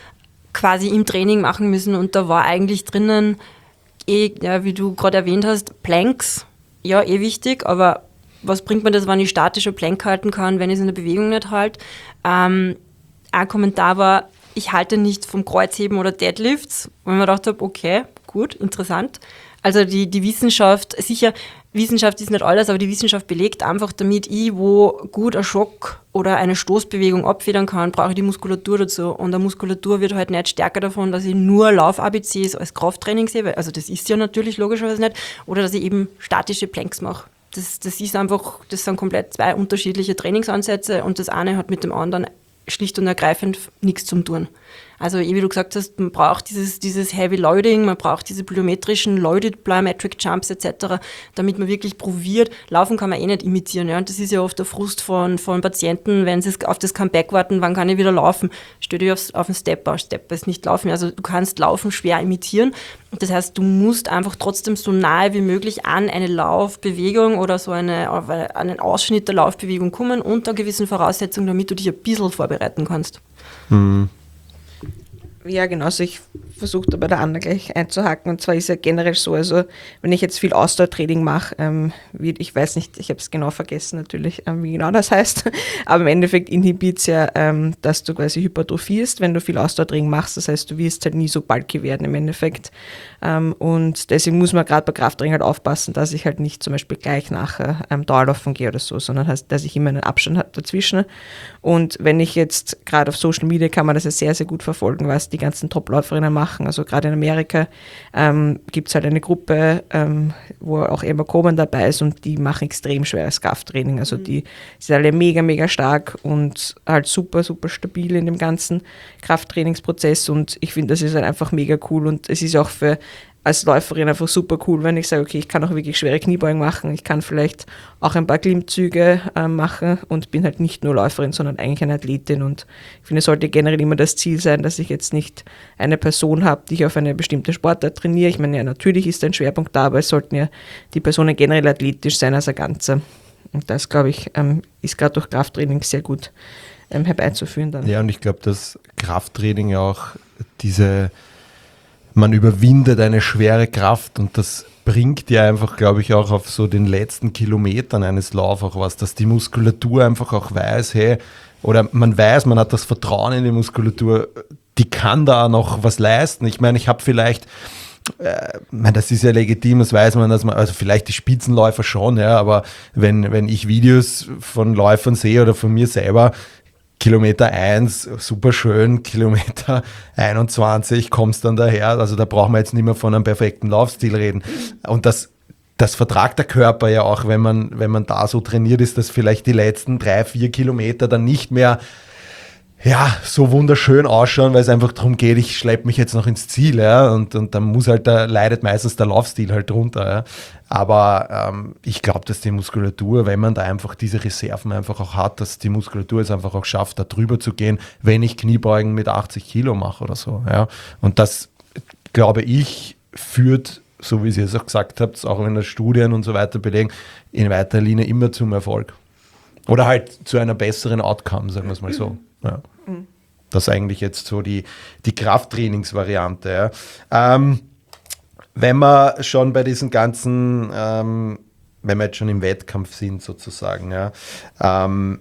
quasi im Training machen müssen und da war eigentlich drinnen, eh, ja, wie du gerade erwähnt hast, Planks, ja, eh wichtig, aber was bringt mir das, wenn ich statische Plank halten kann, wenn ich es in der Bewegung nicht halte? Ähm, ein Kommentar war, ich halte nicht vom Kreuzheben oder Deadlifts, wo ich mir gedacht habe, okay, gut, interessant. Also die, die Wissenschaft, sicher, Wissenschaft ist nicht alles, aber die Wissenschaft belegt einfach, damit ich wo gut ein Schock oder eine Stoßbewegung abfedern kann, brauche ich die Muskulatur dazu. Und die Muskulatur wird halt nicht stärker davon, dass ich nur Lauf-A B Cs als Krafttraining sehe, also das ist ja natürlich logischerweise nicht, oder dass ich eben statische Planks mache. Das, das ist einfach, das sind komplett zwei unterschiedliche Trainingsansätze und das eine hat mit dem anderen schlicht und ergreifend nichts zu tun. Also wie du gesagt hast, man braucht dieses, dieses Heavy Loading, man braucht diese plyometrischen Loaded Plyometric Jumps et cetera, damit man wirklich probiert. Laufen kann man eh nicht imitieren. Ja? Und das ist ja oft der Frust von, von Patienten, wenn sie auf das Comeback warten, wann kann ich wieder laufen? Stell dich aufs, auf den Stepper, Stepper ist nicht laufen. Also du kannst Laufen schwer imitieren. Das heißt, du musst einfach trotzdem so nahe wie möglich an eine Laufbewegung oder so eine, auf einen Ausschnitt der Laufbewegung kommen unter gewissen Voraussetzungen, damit du dich ein bisschen vorbereiten kannst. Mhm. Ja, genau. Also ich versuche da bei der Anna gleich einzuhaken. Und zwar ist ja generell so, also wenn ich jetzt viel Ausdauertraining mache, ähm, wie, ich weiß nicht, ich habe es genau vergessen natürlich, ähm, wie genau das heißt, aber im Endeffekt inhibiert es ja, ähm, dass du quasi hypertrophierst, wenn du viel Ausdauertraining machst. Das heißt, du wirst halt nie so bulky werden im Endeffekt. Ähm, und deswegen muss man gerade bei Krafttraining halt aufpassen, dass ich halt nicht zum Beispiel gleich nachher ähm, Dauerlaufen gehe oder so, sondern heißt, dass ich immer einen Abstand habe dazwischen. Und wenn ich jetzt, gerade auf Social Media kann man das ja sehr, sehr gut verfolgen, was die ganzen Top-Läuferinnen machen. Also gerade in Amerika ähm, gibt es halt eine Gruppe, ähm, wo auch Emma Coburn dabei ist und die machen extrem schweres Krafttraining. Also mhm. die sind alle mega, mega stark und halt super, super stabil in dem ganzen Krafttrainingsprozess und ich finde, das ist halt einfach mega cool und es ist auch für als Läuferin einfach super cool, wenn ich sage, okay, ich kann auch wirklich schwere Kniebeugen machen, ich kann vielleicht auch ein paar Klimmzüge äh, machen und bin halt nicht nur Läuferin, sondern eigentlich eine Athletin und ich finde, es sollte generell immer das Ziel sein, dass ich jetzt nicht eine Person habe, die ich auf eine bestimmte Sportart trainiere. Ich meine, ja, natürlich ist ein Schwerpunkt da, aber es sollten ja die Personen generell athletisch sein als ein Ganzer. Und das, glaube ich, ähm, ist gerade durch Krafttraining sehr gut ähm, herbeizuführen dann. Ja, und ich glaube, dass Krafttraining ja auch diese man überwindet eine schwere Kraft und das bringt dir einfach, glaube ich, auch auf so den letzten Kilometern eines Laufs auch was, dass die Muskulatur einfach auch weiß, hey, oder man weiß, man hat das Vertrauen in die Muskulatur, die kann da noch was leisten. Ich meine, ich habe vielleicht, äh, meine, das ist ja legitim, das weiß man, dass man, also vielleicht die Spitzenläufer schon, ja, aber wenn, wenn ich Videos von Läufern sehe oder von mir selber, Kilometer eins, super schön, Kilometer einundzwanzig, kommst dann daher, also da brauchen wir jetzt nicht mehr von einem perfekten Laufstil reden. Und das, das vertragt der Körper ja auch, wenn man, wenn man da so trainiert ist, dass vielleicht die letzten drei, vier Kilometer dann nicht mehr ja, so wunderschön ausschauen, weil es einfach darum geht, ich schleppe mich jetzt noch ins Ziel, ja, und, und dann muss halt, da leidet meistens der Laufstil halt drunter, ja. Aber ähm, ich glaube, dass die Muskulatur, wenn man da einfach diese Reserven einfach auch hat, dass die Muskulatur es einfach auch schafft, da drüber zu gehen, wenn ich Kniebeugen mit achtzig Kilo mache oder so, ja. Und das, glaube ich, führt, so wie Sie es auch gesagt habt, auch in den Studien und so weiter belegen, in weiter Linie immer zum Erfolg. Oder halt zu einer besseren Outcome, sagen wir es mal so. Ja. Das ist eigentlich jetzt so die, die Krafttrainingsvariante. Ja. Ähm, wenn wir schon bei diesen ganzen, ähm, wenn wir jetzt schon im Wettkampf sind sozusagen, ja, ähm,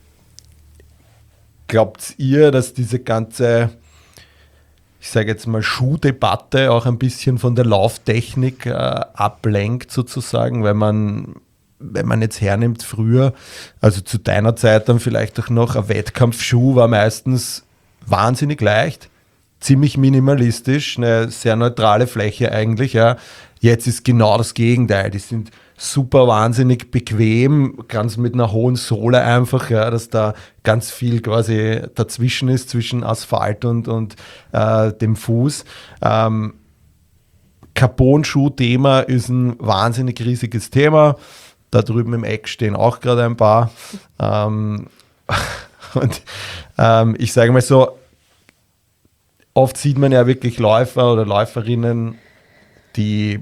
glaubt ihr, dass diese ganze, ich sage jetzt mal, Schuhdebatte auch ein bisschen von der Lauftechnik äh, ablenkt sozusagen, weil man, wenn man jetzt hernimmt früher, also zu deiner Zeit dann vielleicht auch noch, ein Wettkampfschuh war meistens wahnsinnig leicht, ziemlich minimalistisch, eine sehr neutrale Fläche eigentlich, ja. Jetzt ist genau das Gegenteil, die sind super wahnsinnig bequem, ganz mit einer hohen Sohle einfach, ja, dass da ganz viel quasi dazwischen ist, zwischen Asphalt und, und äh, dem Fuß. Ähm, Carbon-Schuh-Thema ist ein wahnsinnig riesiges Thema. Da drüben im Eck stehen auch gerade ein paar. Ähm, und ähm, ich sage mal so, oft sieht man ja wirklich Läufer oder Läuferinnen, die,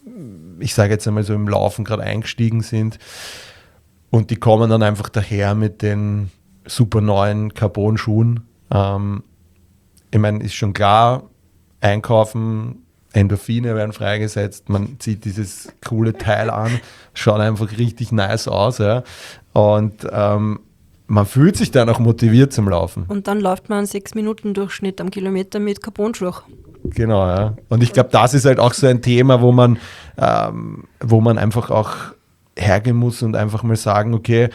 ich sage jetzt einmal so, im Laufen gerade eingestiegen sind und die kommen dann einfach daher mit den super neuen Carbon-Schuhen. Ähm, ich meine, ist schon klar, einkaufen, Endorphine werden freigesetzt, man zieht dieses coole Teil an, schaut einfach richtig nice aus, ja. Und ähm, man fühlt sich dann auch motiviert zum Laufen. Und dann läuft man einen sechs Minuten Durchschnitt am Kilometer mit Carbon-Schuh. Genau, ja. Und ich glaube, das ist halt auch so ein Thema, wo man, ähm, wo man einfach auch hergehen muss und einfach mal sagen, okay,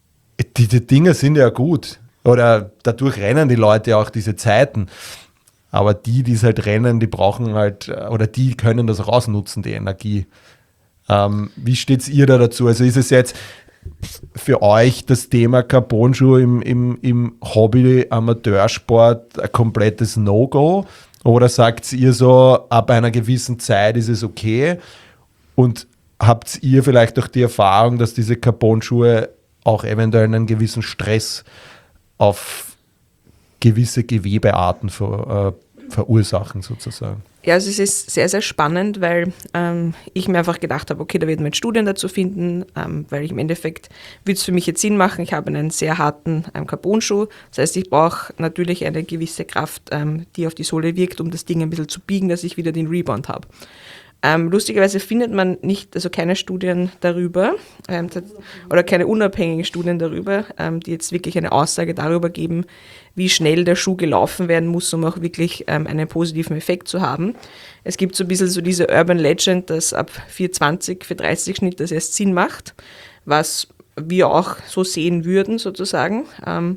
diese Dinge sind ja gut. Oder dadurch rennen die Leute auch diese Zeiten. Aber die, die es halt rennen, die brauchen halt, oder die können das auch ausnutzen, die Energie. Ähm, wie steht ihr da dazu? Also ist es jetzt für euch das Thema Carbon-Schuh im, im, im Hobby-Amateursport ein komplettes No-Go? Oder sagt ihr so, ab einer gewissen Zeit ist es okay? Und habt ihr vielleicht auch die Erfahrung, dass diese Carbon-Schuhe auch eventuell einen gewissen Stress auf gewisse Gewebearten ver, äh, verursachen sozusagen? Ja, also es ist sehr, sehr spannend, weil ähm, ich mir einfach gedacht habe, okay, da wird man Studien dazu finden, ähm, weil ich im Endeffekt würde es für mich jetzt Sinn machen, ich habe einen sehr harten ähm, Carbon-Schuh, das heißt, ich brauche natürlich eine gewisse Kraft, ähm, die auf die Sohle wirkt, um das Ding ein bisschen zu biegen, dass ich wieder den Rebound habe. Ähm, lustigerweise findet man nicht, also keine Studien darüber ähm, oder keine unabhängigen Studien darüber, ähm, die jetzt wirklich eine Aussage darüber geben, wie schnell der Schuh gelaufen werden muss, um auch wirklich ähm, einen positiven Effekt zu haben. Es gibt so ein bisschen so diese Urban Legend, dass ab vier zwanzig, vier dreißig Schnitt das erst Sinn macht, was wir auch so sehen würden sozusagen. Ähm,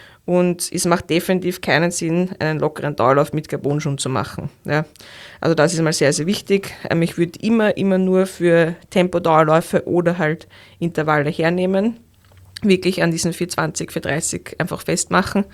Und es macht definitiv keinen Sinn, einen lockeren Dauerlauf mit Carbon-Schuhen zu machen. Ja. Also das ist mal sehr, sehr wichtig. Ich würde immer, immer nur für Tempo-Dauerläufe oder halt Intervalle hernehmen, wirklich an diesen vier zwanzig, vier dreißig einfach festmachen.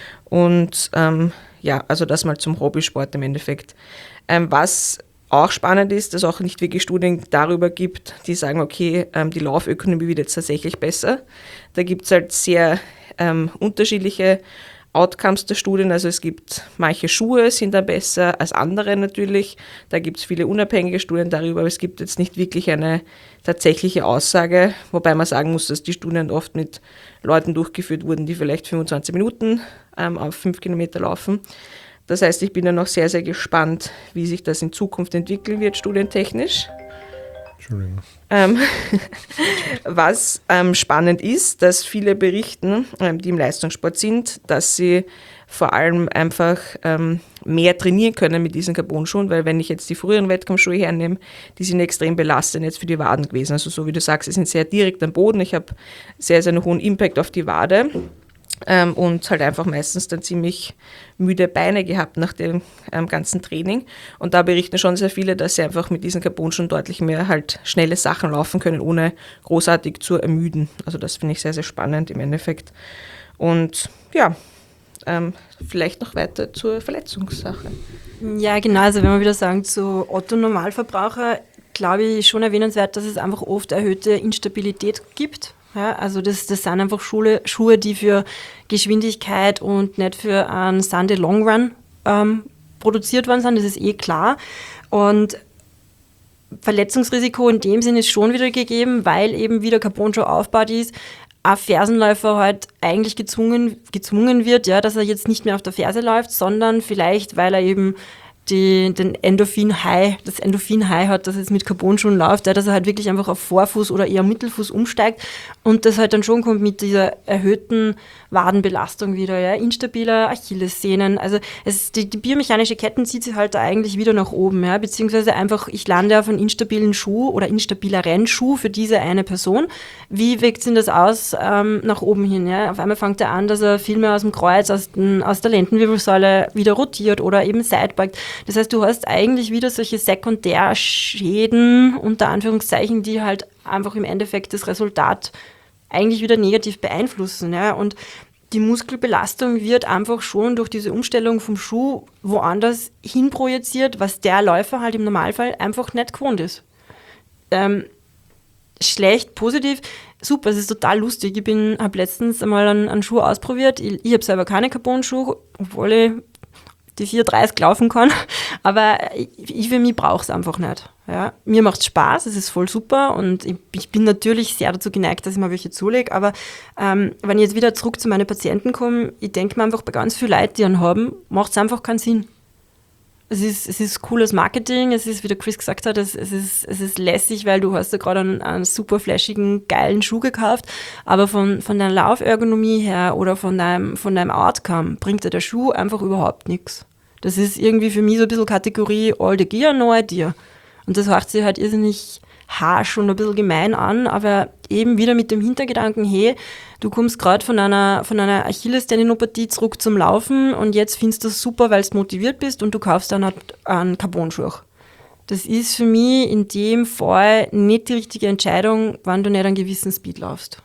Und ähm, ja, also das mal zum Hobbysport im Endeffekt. Ähm, was auch spannend ist, dass es auch nicht wirklich Studien darüber gibt, die sagen, okay, ähm, die Laufökonomie wird jetzt tatsächlich besser. Da gibt es halt sehr ähm, unterschiedliche Outcomes der Studien. Also es gibt manche Schuhe sind da besser als andere natürlich. Da gibt es viele unabhängige Studien darüber, aber es gibt jetzt nicht wirklich eine tatsächliche Aussage, wobei man sagen muss, dass die Studien oft mit Leuten durchgeführt wurden, die vielleicht fünfundzwanzig Minuten ähm, auf fünf Kilometer laufen. Das heißt, ich bin dann noch sehr, sehr gespannt, wie sich das in Zukunft entwickeln wird, studientechnisch. Entschuldigung. Ähm, was ähm, spannend ist, dass viele berichten, ähm, die im Leistungssport sind, dass sie vor allem einfach ähm, mehr trainieren können mit diesen Carbon-Schuhen, weil wenn ich jetzt die früheren Wettkampfschuhe hernehme, die sind extrem belastend jetzt für die Waden gewesen. Also so wie du sagst, sie sind sehr direkt am Boden. Ich habe sehr, sehr einen hohen Impact auf die Wade. Ähm, und halt einfach meistens dann ziemlich müde Beine gehabt nach dem ähm, ganzen Training. Und da berichten schon sehr viele, dass sie einfach mit diesen Carbon-Schuhen deutlich mehr halt schnelle Sachen laufen können, ohne großartig zu ermüden. Also das finde ich sehr, sehr spannend im Endeffekt. Und ja, ähm, vielleicht noch weiter zur Verletzungssache. Ja, genau. Also wenn wir wieder sagen, zu Otto-Normalverbraucher, glaube ich, schon erwähnenswert, dass es einfach oft erhöhte Instabilität gibt. Ja, also das, das sind einfach Schuhe, Schuhe, die für Geschwindigkeit und nicht für einen Sunday Long Run ähm, produziert worden sind, das ist eh klar. Und Verletzungsrisiko in dem Sinne ist schon wieder gegeben, weil eben wieder Carbon-Schuh aufgebaut ist, ein Fersenläufer halt eigentlich gezwungen, gezwungen wird, ja, dass er jetzt nicht mehr auf der Ferse läuft, sondern vielleicht, weil er eben die, den Endorphin-High, das Endorphin-High hat, dass es mit Carbon-Schuhen läuft, ja, dass er halt wirklich einfach auf Vorfuß oder eher Mittelfuß umsteigt und das halt dann schon kommt mit dieser erhöhten Wadenbelastung wieder, ja, instabiler Achillessehnen, also es, die, die biomechanische Ketten zieht sich halt da eigentlich wieder nach oben, ja, beziehungsweise einfach, ich lande auf einen instabilen Schuh oder instabileren Schuh für diese eine Person. Wie wirkt sich das aus ähm, nach oben hin, ja? Auf einmal fängt er an, dass er viel mehr aus dem Kreuz, aus, den, aus der Lendenwirbelsäule wieder rotiert oder eben sidebeugt. Das heißt, du hast eigentlich wieder solche Sekundärschäden, unter Anführungszeichen, die halt einfach im Endeffekt das Resultat eigentlich wieder negativ beeinflussen. Ja? Und die Muskelbelastung wird einfach schon durch diese Umstellung vom Schuh woanders hinprojiziert, was der Läufer halt im Normalfall einfach nicht gewohnt ist. Ähm, schlecht, positiv, super, es ist total lustig. Ich habe letztens einmal einen, einen Schuh ausprobiert. Ich, ich habe selber keine Carbon-Schuhe, obwohl ich die vier dreißig laufen kann, aber ich, ich für mich brauche es einfach nicht. Ja. Mir macht es Spaß, es ist voll super und ich, ich bin natürlich sehr dazu geneigt, dass ich mir welche zulege, aber ähm, wenn ich jetzt wieder zurück zu meinen Patienten komme, ich denke mir einfach, bei ganz vielen Leuten, die einen haben, macht es einfach keinen Sinn. Es ist, es ist cooles Marketing, es ist, wie der Chris gesagt hat, es, es, ist, es ist lässig, weil du hast da gerade einen, einen super flashigen, geilen Schuh gekauft, aber von, von deiner Laufergonomie her oder von deinem, von deinem Outcome bringt dir der Schuh einfach überhaupt nichts. Das ist irgendwie für mich so ein bisschen Kategorie all the gear, no idea. Und das hört sich halt irrsinnig harsch und ein bisschen gemein an, aber eben wieder mit dem Hintergedanken, hey, du kommst gerade von einer, von einer Achillestendinopathie zurück zum Laufen und jetzt findest du das super, weil du motiviert bist und du kaufst dann einen Carbon-Schuh. Das ist für mich in dem Fall nicht die richtige Entscheidung, wenn du nicht einen gewissen Speed laufst.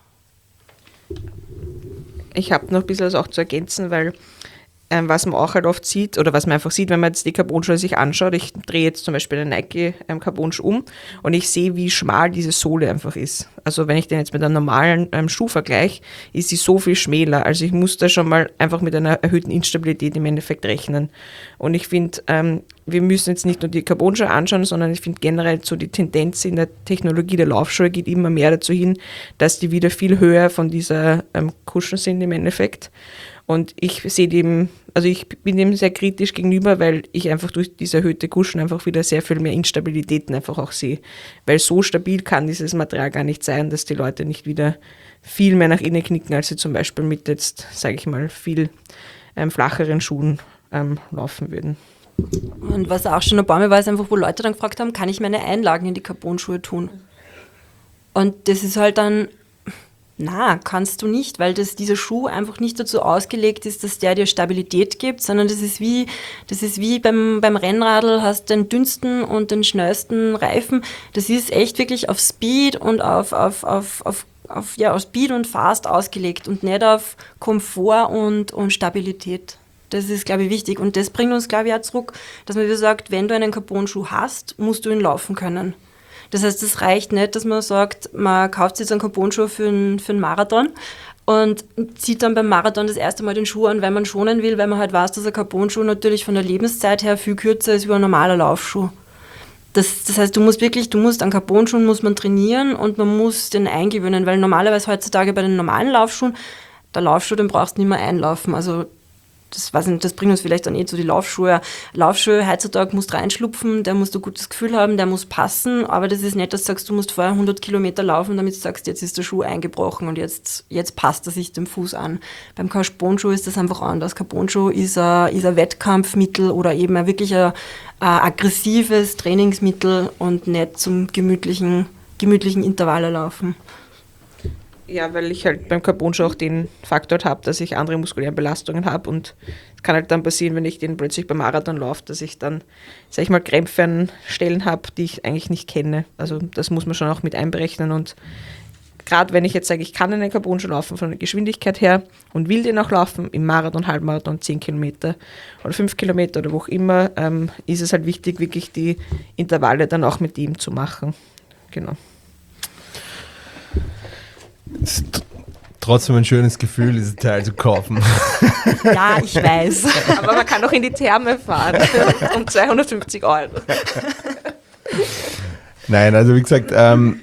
Ich habe noch ein bisschen was auch zu ergänzen, weil Ähm, was man auch halt oft sieht, oder was man einfach sieht, wenn man jetzt die Carbon-Schuhe sich anschaut, ich drehe jetzt zum Beispiel den Nike ähm, Carbon-Schuh um und ich sehe, wie schmal diese Sohle einfach ist. Also wenn ich den jetzt mit einem normalen ähm, Schuh vergleiche, ist sie so viel schmäler. Also ich muss da schon mal einfach mit einer erhöhten Instabilität im Endeffekt rechnen. Und ich finde, ähm, wir müssen jetzt nicht nur die Carbon-Schuhe anschauen, sondern ich finde generell so die Tendenz in der Technologie der Laufschuhe geht immer mehr dazu hin, dass die wieder viel höher von dieser ähm, Cushion sind im Endeffekt. Und ich sehe dem, also ich bin dem sehr kritisch gegenüber, weil ich einfach durch diese erhöhte Cushion einfach wieder sehr viel mehr Instabilitäten einfach auch sehe. Weil so stabil kann dieses Material gar nicht sein, dass die Leute nicht wieder viel mehr nach innen knicken, als sie zum Beispiel mit jetzt, sage ich mal, viel ähm, flacheren Schuhen ähm, laufen würden. Und was auch schon ein paar Mal war, ist einfach, wo Leute dann gefragt haben, kann ich meine Einlagen in die Carbon-Schuhe tun? Und das ist halt dann, na, kannst du nicht, weil das, dieser Schuh einfach nicht dazu ausgelegt ist, dass der dir Stabilität gibt, sondern das ist wie, das ist wie beim, beim Rennradl, hast den dünnsten und den schnellsten Reifen. Das ist echt wirklich auf Speed und auf, auf, auf, auf, auf, ja, auf Speed und Fast ausgelegt und nicht auf Komfort und, und Stabilität. Das ist, glaube ich, wichtig. Und das bringt uns, glaube ich, auch zurück, dass man wieder sagt, wenn du einen Carbon-Schuh hast, musst du ihn laufen können. Das heißt, es reicht nicht, dass man sagt, man kauft sich jetzt einen Carbon-Schuh für einen, für einen Marathon und zieht dann beim Marathon das erste Mal den Schuh an, weil man schonen will, weil man halt weiß, dass ein Carbon-Schuh natürlich von der Lebenszeit her viel kürzer ist wie ein normaler Laufschuh. Das, das heißt, du musst wirklich, du musst an Carbon-Schuhen muss man trainieren und man muss den eingewöhnen, weil normalerweise heutzutage bei den normalen Laufschuhen, der Laufschuh, den brauchst du nicht mehr einlaufen. Also Das, weiß nicht, das bringt uns vielleicht dann eh zu die Laufschuhe. Laufschuhe, heutzutage musst du reinschlupfen, der muss ein gutes Gefühl haben, der muss passen, aber das ist nicht, dass du sagst, du musst vorher hundert Kilometer laufen, damit du sagst, jetzt ist der Schuh eingebrochen und jetzt, jetzt passt er sich dem Fuß an. Beim Carbon-Schuh ist das einfach anders. Carbon-Schuh ist ein, ist ein Wettkampfmittel oder eben ein wirklich ein, ein aggressives Trainingsmittel und nicht zum gemütlichen, gemütlichen Intervalle laufen. Ja, weil ich halt beim Carbon-Schuh auch den Faktor habe, dass ich andere muskuläre Belastungen habe und es kann halt dann passieren, wenn ich den plötzlich beim Marathon laufe, dass ich dann, sag ich mal, Krämpfe an Stellen habe, die ich eigentlich nicht kenne. Also das muss man schon auch mit einberechnen und gerade wenn ich jetzt sage, ich kann einen Carbon-Schuh laufen von der Geschwindigkeit her und will den auch laufen, im Marathon, Halbmarathon, zehn Kilometer oder fünf Kilometer oder wo auch immer, ähm, ist es halt wichtig, wirklich die Intervalle dann auch mit ihm zu machen. Genau. Ist trotzdem ein schönes Gefühl, dieses Teil zu kaufen. Ja, ich weiß. Aber man kann auch in die Therme fahren um zweihundertfünfzig Euro. Nein, also wie gesagt, ähm,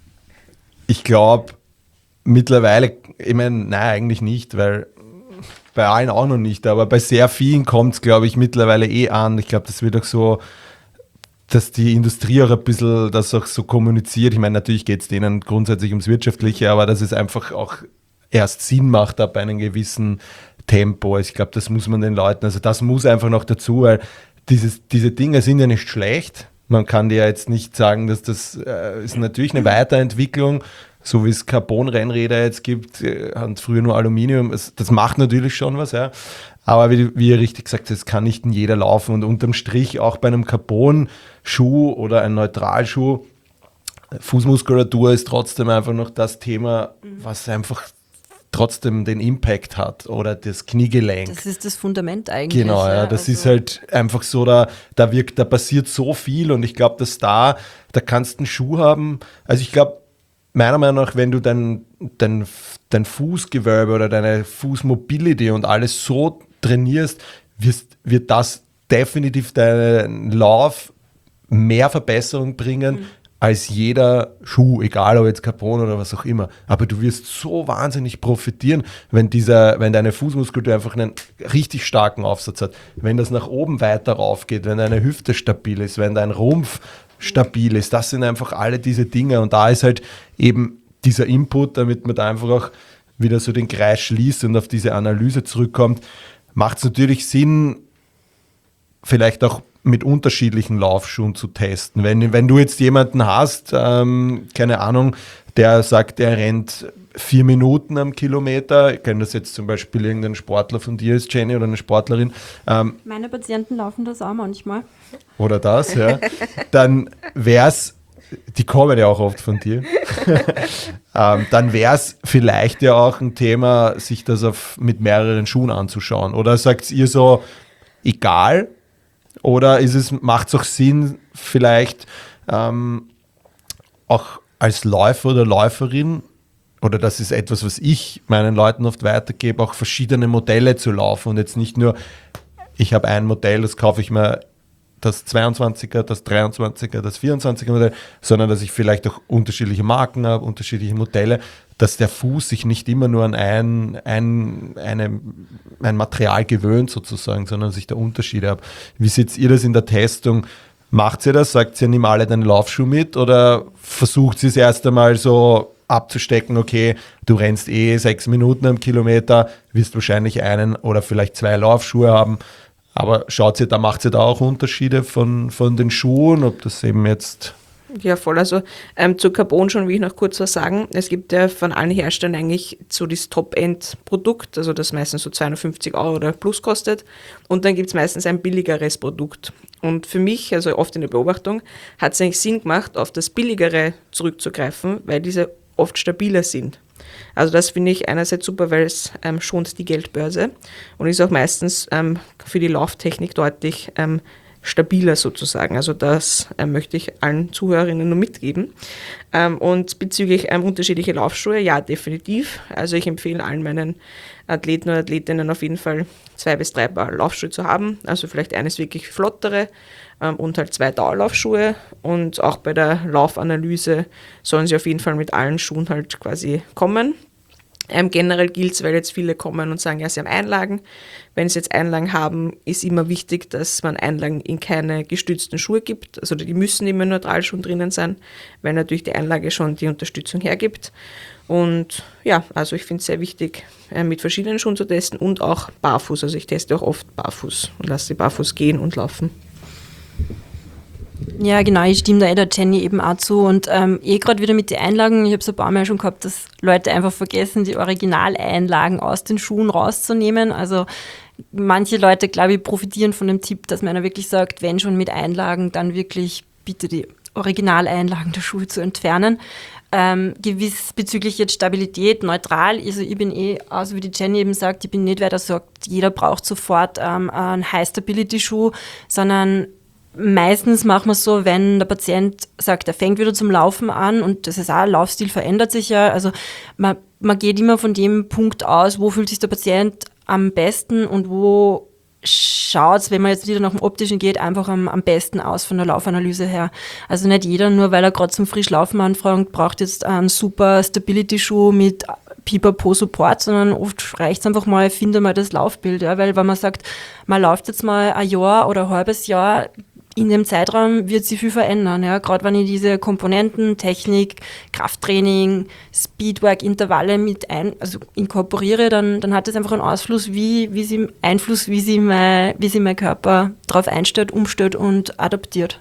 ich glaube mittlerweile, ich meine, nein, eigentlich nicht, weil bei allen auch noch nicht, aber bei sehr vielen kommt es, glaube ich, mittlerweile eh an. Ich glaube, das wird auch so, dass die Industrie auch ein bisschen das auch so kommuniziert. Ich meine, natürlich geht es denen grundsätzlich ums Wirtschaftliche, aber dass es einfach auch erst Sinn macht ab einem gewissen Tempo. Ich glaube, das muss man den Leuten, also das muss einfach noch dazu, weil dieses, diese Dinge sind ja nicht schlecht. Man kann dir ja jetzt nicht sagen, dass das äh, ist natürlich eine Weiterentwicklung, so wie es Carbon-Rennräder jetzt gibt, äh, haben früher nur Aluminium. Es, das macht natürlich schon was, ja. Aber wie, wie ihr richtig gesagt habt, es kann nicht in jeder laufen. Und unterm Strich auch bei einem Carbon-Schuh oder einem Neutralschuh, Fußmuskulatur ist trotzdem einfach noch das Thema, was einfach trotzdem den Impact hat oder das Kniegelenk. Das ist das Fundament eigentlich. Genau, ja, das also ist halt einfach so, da, da wirkt, da passiert so viel und ich glaube, dass da, da kannst du einen Schuh haben, also ich glaube, meiner Meinung nach, wenn du dein, dein, dein Fußgewölbe oder deine Fußmobility und alles so trainierst, wirst, wird das definitiv deinen Lauf mehr Verbesserung bringen, mhm. als jeder Schuh, egal ob jetzt Carbon oder was auch immer. Aber du wirst so wahnsinnig profitieren, wenn, dieser, wenn deine Fußmuskulatur einfach einen richtig starken Aufsatz hat, wenn das nach oben weiter rauf geht, wenn deine Hüfte stabil ist, wenn dein Rumpf stabil ist. Das sind einfach alle diese Dinge und da ist halt eben dieser Input, damit man da einfach auch wieder so den Kreis schließt und auf diese Analyse zurückkommt, macht es natürlich Sinn, vielleicht auch mit unterschiedlichen Laufschuhen zu testen. Wenn, wenn du jetzt jemanden hast, ähm, keine Ahnung, der sagt, er rennt vier Minuten am Kilometer, ich kenne das jetzt zum Beispiel irgendein Sportler von dir ist, Jenny, oder eine Sportlerin. Ähm, Meine Patienten laufen das auch manchmal. Oder das, ja. Dann wäre es, die kommen ja auch oft von dir, ähm, dann wäre es vielleicht ja auch ein Thema, sich das auf, mit mehreren Schuhen anzuschauen. Oder sagt ihr so, egal, oder ist es, macht es auch Sinn, vielleicht ähm, auch als Läufer oder Läuferin, oder das ist etwas, was ich meinen Leuten oft weitergebe, auch verschiedene Modelle zu laufen und jetzt nicht nur, ich habe ein Modell, das kaufe ich mir das zweiundzwanziger, das dreiundzwanziger, das vierundzwanziger Modell, sondern dass ich vielleicht auch unterschiedliche Marken habe, unterschiedliche Modelle, dass der Fuß sich nicht immer nur an ein, ein, eine, ein Material gewöhnt sozusagen, sondern sich da Unterschiede hat. Wie seht ihr das in der Testung? Macht ihr das? Sagt ihr, nimm alle deinen Laufschuh mit oder versucht sie es erst einmal so abzustecken, okay, du rennst eh sechs Minuten am Kilometer, wirst wahrscheinlich einen oder vielleicht zwei Laufschuhe haben, aber schaut ihr, da macht ihr da auch Unterschiede von, von den Schuhen, ob das eben jetzt... Ja, voll. Also ähm, zu Carbon schon will ich noch kurz was sagen. Es gibt ja von allen Herstellern eigentlich so das Top-End-Produkt, also das meistens so zweihundertfünfzig Euro oder plus kostet. Und dann gibt es meistens ein billigeres Produkt. Und für mich, also oft in der Beobachtung, hat es eigentlich Sinn gemacht, auf das Billigere zurückzugreifen, weil diese oft stabiler sind. Also das finde ich einerseits super, weil es ähm, schont die Geldbörse und ist auch meistens ähm, für die Lauftechnik deutlich ähm, stabiler sozusagen. Also das ähm, möchte ich allen Zuhörerinnen nur mitgeben. Ähm, und bezüglich ähm, unterschiedliche Laufschuhe, ja, definitiv. Also ich empfehle allen meinen Athleten oder Athletinnen auf jeden Fall zwei bis drei Paar Laufschuhe zu haben. Also vielleicht eines wirklich flottere ähm, und halt zwei Dauerlaufschuhe. Und auch bei der Laufanalyse sollen sie auf jeden Fall mit allen Schuhen halt quasi kommen. Ähm, generell gilt es, weil jetzt viele kommen und sagen, ja, sie haben Einlagen. Wenn sie jetzt Einlagen haben, ist immer wichtig, dass man Einlagen in keine gestützten Schuhe gibt. Also die müssen immer in Neutralschuhen drinnen sein, weil natürlich die Einlage schon die Unterstützung hergibt. Und ja, also ich finde es sehr wichtig, äh, mit verschiedenen Schuhen zu testen und auch barfuß. Also ich teste auch oft barfuß und lasse sie barfuß gehen und laufen. Ja, genau, ich stimme da eh der Jenny eben auch zu und ähm, eh gerade wieder mit den Einlagen, ich habe es ein paar Mal schon gehabt, dass Leute einfach vergessen, die Originaleinlagen aus den Schuhen rauszunehmen, also manche Leute, glaube ich, profitieren von dem Tipp, dass man wirklich sagt, wenn schon mit Einlagen, dann wirklich bitte die Originaleinlagen der Schuhe zu entfernen. Ähm, gewiss bezüglich jetzt Stabilität, neutral. Also ich bin eh, also wie die Jenny eben sagt, ich bin nicht, wer da sagt, jeder braucht sofort ähm, einen High-Stability-Schuh, sondern meistens machen wir es so, wenn der Patient sagt, er fängt wieder zum Laufen an und das ist auch, Laufstil verändert sich ja. Also man, man geht immer von dem Punkt aus, wo fühlt sich der Patient am besten und wo schaut es, wenn man jetzt wieder nach dem Optischen geht, einfach am, am besten aus von der Laufanalyse her. Also nicht jeder, nur weil er gerade zum Frischlaufen anfragt, braucht jetzt einen super Stability-Schuh mit Pipapo-Support, sondern oft reicht es einfach mal, finde mal das Laufbild. Ja, weil wenn man sagt, man läuft jetzt mal ein Jahr oder ein halbes Jahr, in dem Zeitraum wird sich viel verändern. Ja? Gerade wenn ich diese Komponenten, Technik, Krafttraining, Speedwork, Intervalle mit ein, also inkorporiere, dann, dann hat das einfach einen Ausfluss, wie, wie sie, Einfluss, wie sie, mein, wie sie mein Körper darauf einstellt, umstellt und adaptiert.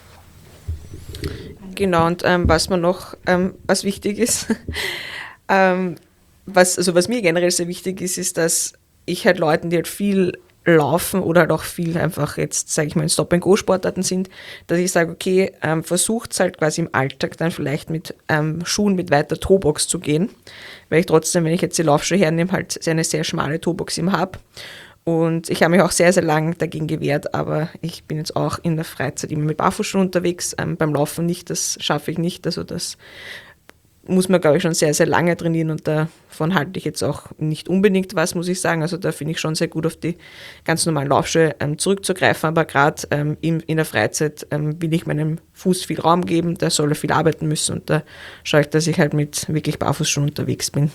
Genau, und ähm, was mir noch, ähm, was wichtig ist, ähm, was, also was mir generell sehr wichtig ist, ist, dass ich halt Leuten, die halt viel laufen oder halt auch viel einfach jetzt, sage ich mal, in Stop-and-Go-Sportarten sind, dass ich sage, okay, ähm, versucht es halt quasi im Alltag dann vielleicht mit ähm, Schuhen mit weiter Toebox zu gehen, weil ich trotzdem, wenn ich jetzt die Laufschuhe hernehme, halt eine sehr schmale Toebox eben habe. Und ich habe mich auch sehr, sehr lange dagegen gewehrt, aber ich bin jetzt auch in der Freizeit immer mit Barfußschuhen unterwegs, ähm, beim Laufen nicht, das schaffe ich nicht, also das muss man, glaube ich, schon sehr, sehr lange trainieren und davon halte ich jetzt auch nicht unbedingt was, muss ich sagen. Also da finde ich schon sehr gut, auf die ganz normalen Laufschuhe ähm, zurückzugreifen, aber gerade ähm, in, in der Freizeit ähm, will ich meinem Fuß viel Raum geben, der soll viel arbeiten müssen und da schaue ich, dass ich halt mit wirklich Barfußschuhen unterwegs bin.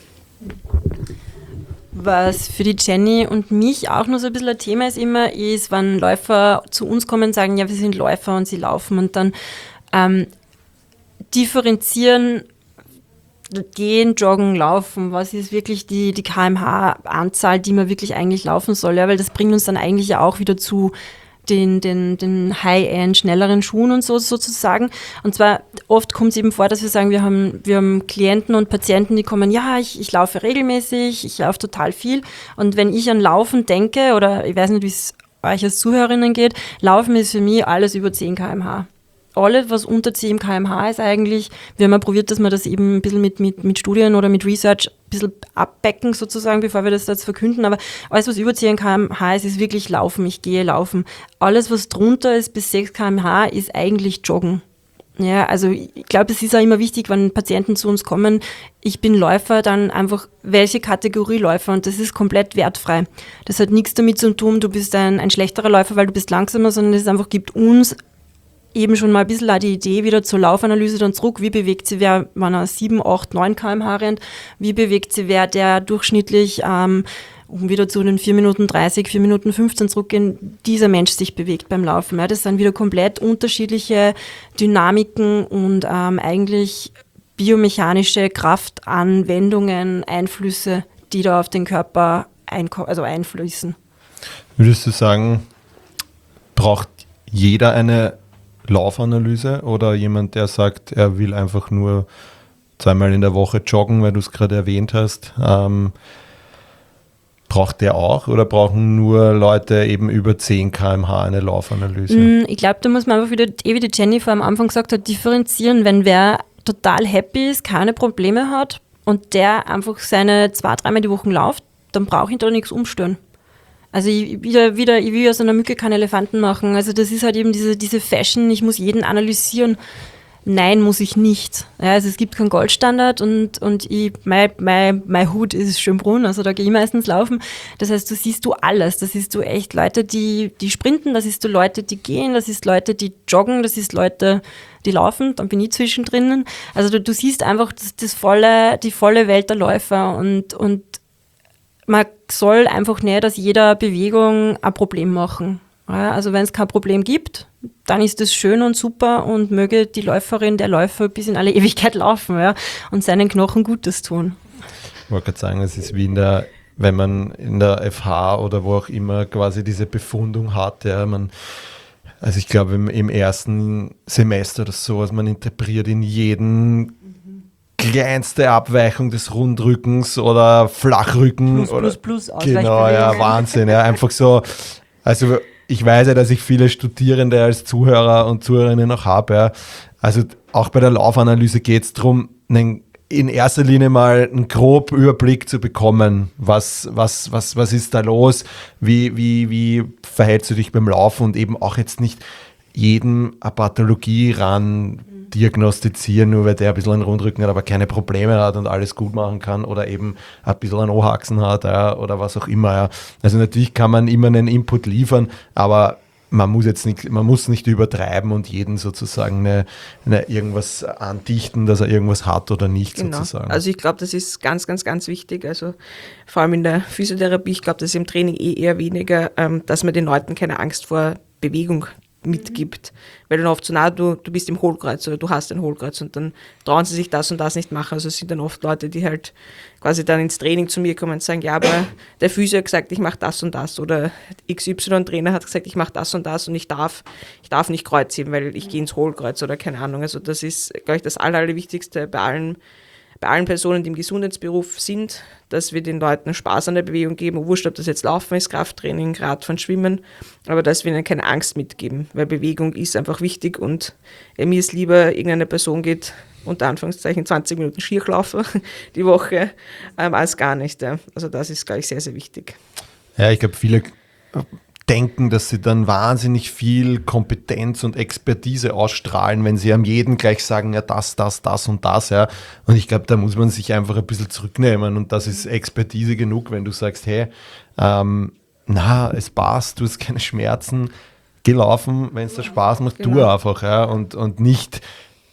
Was für die Jenny und mich auch noch so ein bisschen ein Thema ist immer, ist, wenn Läufer zu uns kommen und sagen, ja, wir sind Läufer und sie laufen und dann ähm, differenzieren, gehen, joggen, laufen, was ist wirklich die, die Kilometer pro Stunde Anzahl, die man wirklich eigentlich laufen soll, ja, weil das bringt uns dann eigentlich ja auch wieder zu den, den, den High-End, schnelleren Schuhen und so sozusagen. Und zwar oft kommt es eben vor, dass wir sagen, wir haben, wir haben Klienten und Patienten, die kommen, ja, ich, ich laufe regelmäßig, ich laufe total viel und wenn ich an Laufen denke, oder ich weiß nicht, wie es euch als Zuhörerinnen geht, Laufen ist für mich alles über zehn Kilometer pro Stunde. Alles, was unter zehn Kilometer pro Stunde ist eigentlich, wir haben ja probiert, dass wir das eben ein bisschen mit, mit, mit Studien oder mit Research ein bisschen abbecken sozusagen, bevor wir das jetzt verkünden, aber alles, was über zehn Kilometer pro Stunde ist, ist wirklich Laufen, ich gehe laufen. Alles, was drunter ist, bis sechs Kilometer pro Stunde, ist eigentlich Joggen. Ja, also ich glaube, es ist auch immer wichtig, wenn Patienten zu uns kommen, ich bin Läufer, dann einfach welche Kategorie Läufer und das ist komplett wertfrei. Das hat nichts damit zu tun, du bist ein, ein schlechterer Läufer, weil du bist langsamer, sondern es einfach gibt uns eben schon mal ein bisschen auch die Idee wieder zur Laufanalyse dann zurück, wie bewegt sich wer, wenn er sieben, acht, neun Kilometer pro Stunde rennt, wie bewegt sich wer, der durchschnittlich, ähm, um wieder zu den vier Minuten dreißig, vier Minuten fünfzehn zurückgehen, dieser Mensch sich bewegt beim Laufen. Ja, das sind wieder komplett unterschiedliche Dynamiken und ähm, eigentlich biomechanische Kraftanwendungen, Einflüsse, die da auf den Körper einko- also einfließen. Würdest du sagen, braucht jeder eine Laufanalyse oder jemand, der sagt, er will einfach nur zweimal in der Woche joggen, weil du es gerade erwähnt hast, ähm, braucht der auch oder brauchen nur Leute eben über zehn Kilometer pro Stunde eine Laufanalyse? Ich glaube, da muss man einfach wieder, eh wie die Jennifer am Anfang gesagt hat, differenzieren, wenn wer total happy ist, keine Probleme hat und der einfach seine zwei, dreimal die Woche läuft, dann brauche ich da nichts umstellen. Also ich, wieder, wieder, ich will aus einer Mücke keinen Elefanten machen. Also das ist halt eben diese, diese Fashion, ich muss jeden analysieren. Nein, muss ich nicht. Ja, also es gibt keinen Goldstandard und, und ich, mein, mein, mein Hut ist Schönbrunn, also da gehe ich meistens laufen. Das heißt, du siehst du alles. Das siehst du echt Leute, die, die sprinten, das siehst du Leute, die gehen, das siehst Leute, die joggen, das siehst Leute, die laufen, dann bin ich zwischendrin. Also du, du siehst einfach das, das volle, die volle Welt der Läufer und, und man soll einfach nicht aus jeder Bewegung ein Problem machen. Ja, also wenn es kein Problem gibt, dann ist das schön und super und möge die Läuferin, der Läufer bis in alle Ewigkeit laufen, ja, und seinen Knochen Gutes tun. Ich wollte gerade sagen, es ist wie in der, wenn man in der F H oder wo auch immer quasi diese Befundung hat, ja, man, also ich glaube im, im ersten Semester oder so, also man interpretiert in jeden kleinste Abweichung des Rundrückens oder Flachrücken. Plus, oder, plus, plus, genau, ja, Wahnsinn. Ja, einfach so, also ich weiß ja, dass ich viele Studierende als Zuhörer und Zuhörerinnen noch habe. Ja. Also auch bei der Laufanalyse geht es darum, einen, in erster Linie mal einen groben Überblick zu bekommen, was, was, was, was ist da los, wie, wie, wie verhältst du dich beim Laufen und eben auch jetzt nicht jedem eine Pathologie ran diagnostizieren, nur weil der ein bisschen einen Rundrücken hat, aber keine Probleme hat und alles gut machen kann oder eben ein bisschen einen O-Haxen hat, ja, oder was auch immer. Ja. Also natürlich kann man immer einen Input liefern, aber man muss jetzt nicht, man muss nicht übertreiben und jeden sozusagen eine, eine irgendwas andichten, dass er irgendwas hat oder nicht Genau. sozusagen. Also ich glaube, das ist ganz, ganz, ganz wichtig. Also vor allem in der Physiotherapie, ich glaube, das ist im Training eh eher weniger, ähm, dass man den Leuten keine Angst vor Bewegung mitgibt. Weil dann oft so, na, du, du bist im Hohlkreuz oder du hast ein Hohlkreuz und dann trauen sie sich das und das nicht machen. Also es sind dann oft Leute, die halt quasi dann ins Training zu mir kommen und sagen, ja, aber der Physio hat gesagt, ich mache das und das oder X Y-Trainer hat gesagt, ich mache das und das und ich darf, ich darf nicht kreuzheben, weil ich gehe ins Hohlkreuz oder keine Ahnung. Also das ist, glaube ich, das Aller, Allerwichtigste bei allen bei allen Personen, die im Gesundheitsberuf sind, dass wir den Leuten Spaß an der Bewegung geben, wurscht, ob das jetzt Laufen ist, Krafttraining, Radfahren, Schwimmen, aber dass wir ihnen keine Angst mitgeben, weil Bewegung ist einfach wichtig und äh, mir ist lieber, irgendeine Person geht unter Anführungszeichen zwanzig Minuten Skilaufen die Woche, ähm, als gar nicht. Ja. Also das ist, glaube ich, sehr, sehr wichtig. Ja, ich glaube, viele denken, dass sie dann wahnsinnig viel Kompetenz und Expertise ausstrahlen, wenn sie am jeden gleich sagen, ja das, das, das und das, ja. Und ich glaube, da muss man sich einfach ein bisschen zurücknehmen und das ist Expertise genug, wenn du sagst, hey, ähm, na, es passt, du hast keine Schmerzen, geh laufen, wenn es dir Spaß macht, Genau. tu einfach, ja. Und, und nicht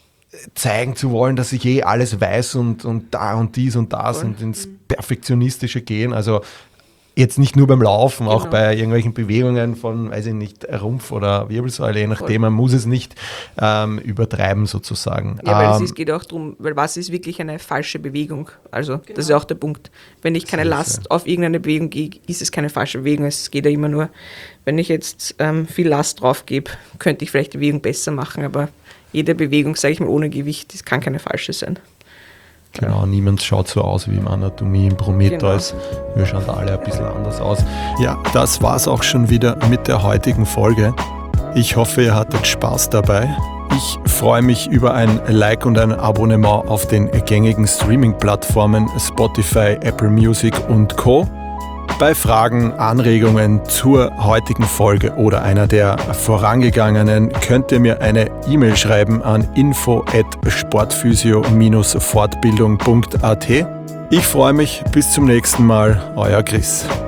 zeigen zu wollen, dass ich eh alles weiß und, und da und dies und das Voll. und ins Perfektionistische gehen, also jetzt nicht nur beim Laufen, Genau. auch bei irgendwelchen Bewegungen von, weiß ich nicht, Rumpf oder Wirbelsäule, je nachdem, man muss es nicht ähm, übertreiben sozusagen. Ja, weil ähm, es geht auch darum, weil was ist wirklich eine falsche Bewegung? Also das ist ja auch der Punkt. Wenn ich keine So ist Last auf irgendeine Bewegung gehe, ist es keine falsche Bewegung. Es geht ja immer nur, wenn ich jetzt ähm, viel Last drauf gebe, könnte ich vielleicht die Bewegung besser machen, aber jede Bewegung, sage ich mal, ohne Gewicht, das kann keine falsche sein. Genau, niemand schaut so aus wie im Anatomie, im Prometheus. Genau. Wir schauen da alle ein bisschen anders aus. Ja, das war's auch schon wieder mit der heutigen Folge. Ich hoffe, ihr hattet Spaß dabei. Ich freue mich über ein Like und ein Abonnement auf den gängigen Streaming-Plattformen Spotify, Apple Music und Co. Bei Fragen, Anregungen zur heutigen Folge oder einer der vorangegangenen könnt ihr mir eine E-Mail schreiben an info at sportphysio Bindestrich fortbildung punkt at. Ich freue mich, bis zum nächsten Mal, euer Chris.